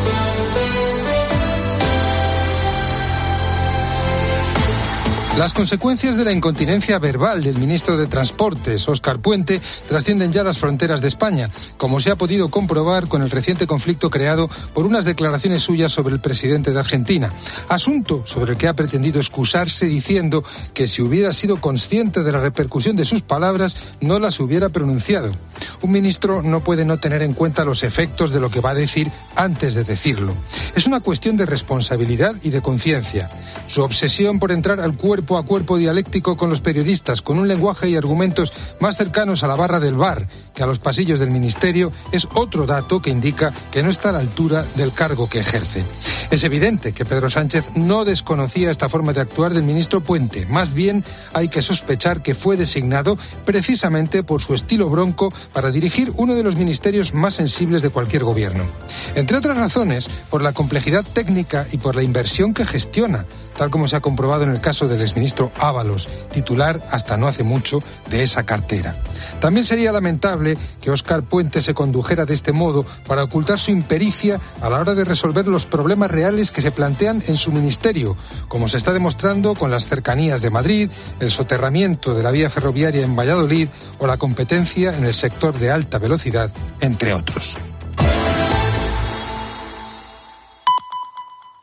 Las consecuencias de la incontinencia verbal del ministro de Transportes, Óscar Puente, trascienden ya las fronteras de España, como se ha podido comprobar con el reciente conflicto creado por unas declaraciones suyas sobre el presidente de Argentina. Asunto sobre el que ha pretendido excusarse diciendo que si hubiera sido consciente de la repercusión de sus palabras, no las hubiera pronunciado. Un ministro no puede no tener en cuenta los efectos de lo que va a decir antes de decirlo. Es una cuestión de responsabilidad y de conciencia. Su obsesión por entrar al cuerpo cuerpo a cuerpo dialéctico con los periodistas, con un lenguaje y argumentos más cercanos a la barra del bar que a los pasillos del ministerio, es otro dato que indica que no está a la altura del cargo que ejerce. Es evidente que Pedro Sánchez no desconocía esta forma de actuar del ministro Puente. Más bien hay que sospechar que fue designado precisamente por su estilo bronco para dirigir uno de los ministerios más sensibles de cualquier gobierno. Entre otras razones, por la complejidad técnica y por la inversión que gestiona, tal como se ha comprobado en el caso del exministro Ábalos, titular hasta no hace mucho de esa cartera. También sería lamentable que Óscar Puente se condujera de este modo para ocultar su impericia a la hora de resolver los problemas reales que se plantean en su ministerio, como se está demostrando con las cercanías de Madrid, el soterramiento de la vía ferroviaria en Valladolid o la competencia en el sector de alta velocidad, entre otros.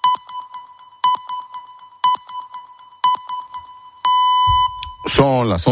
Son las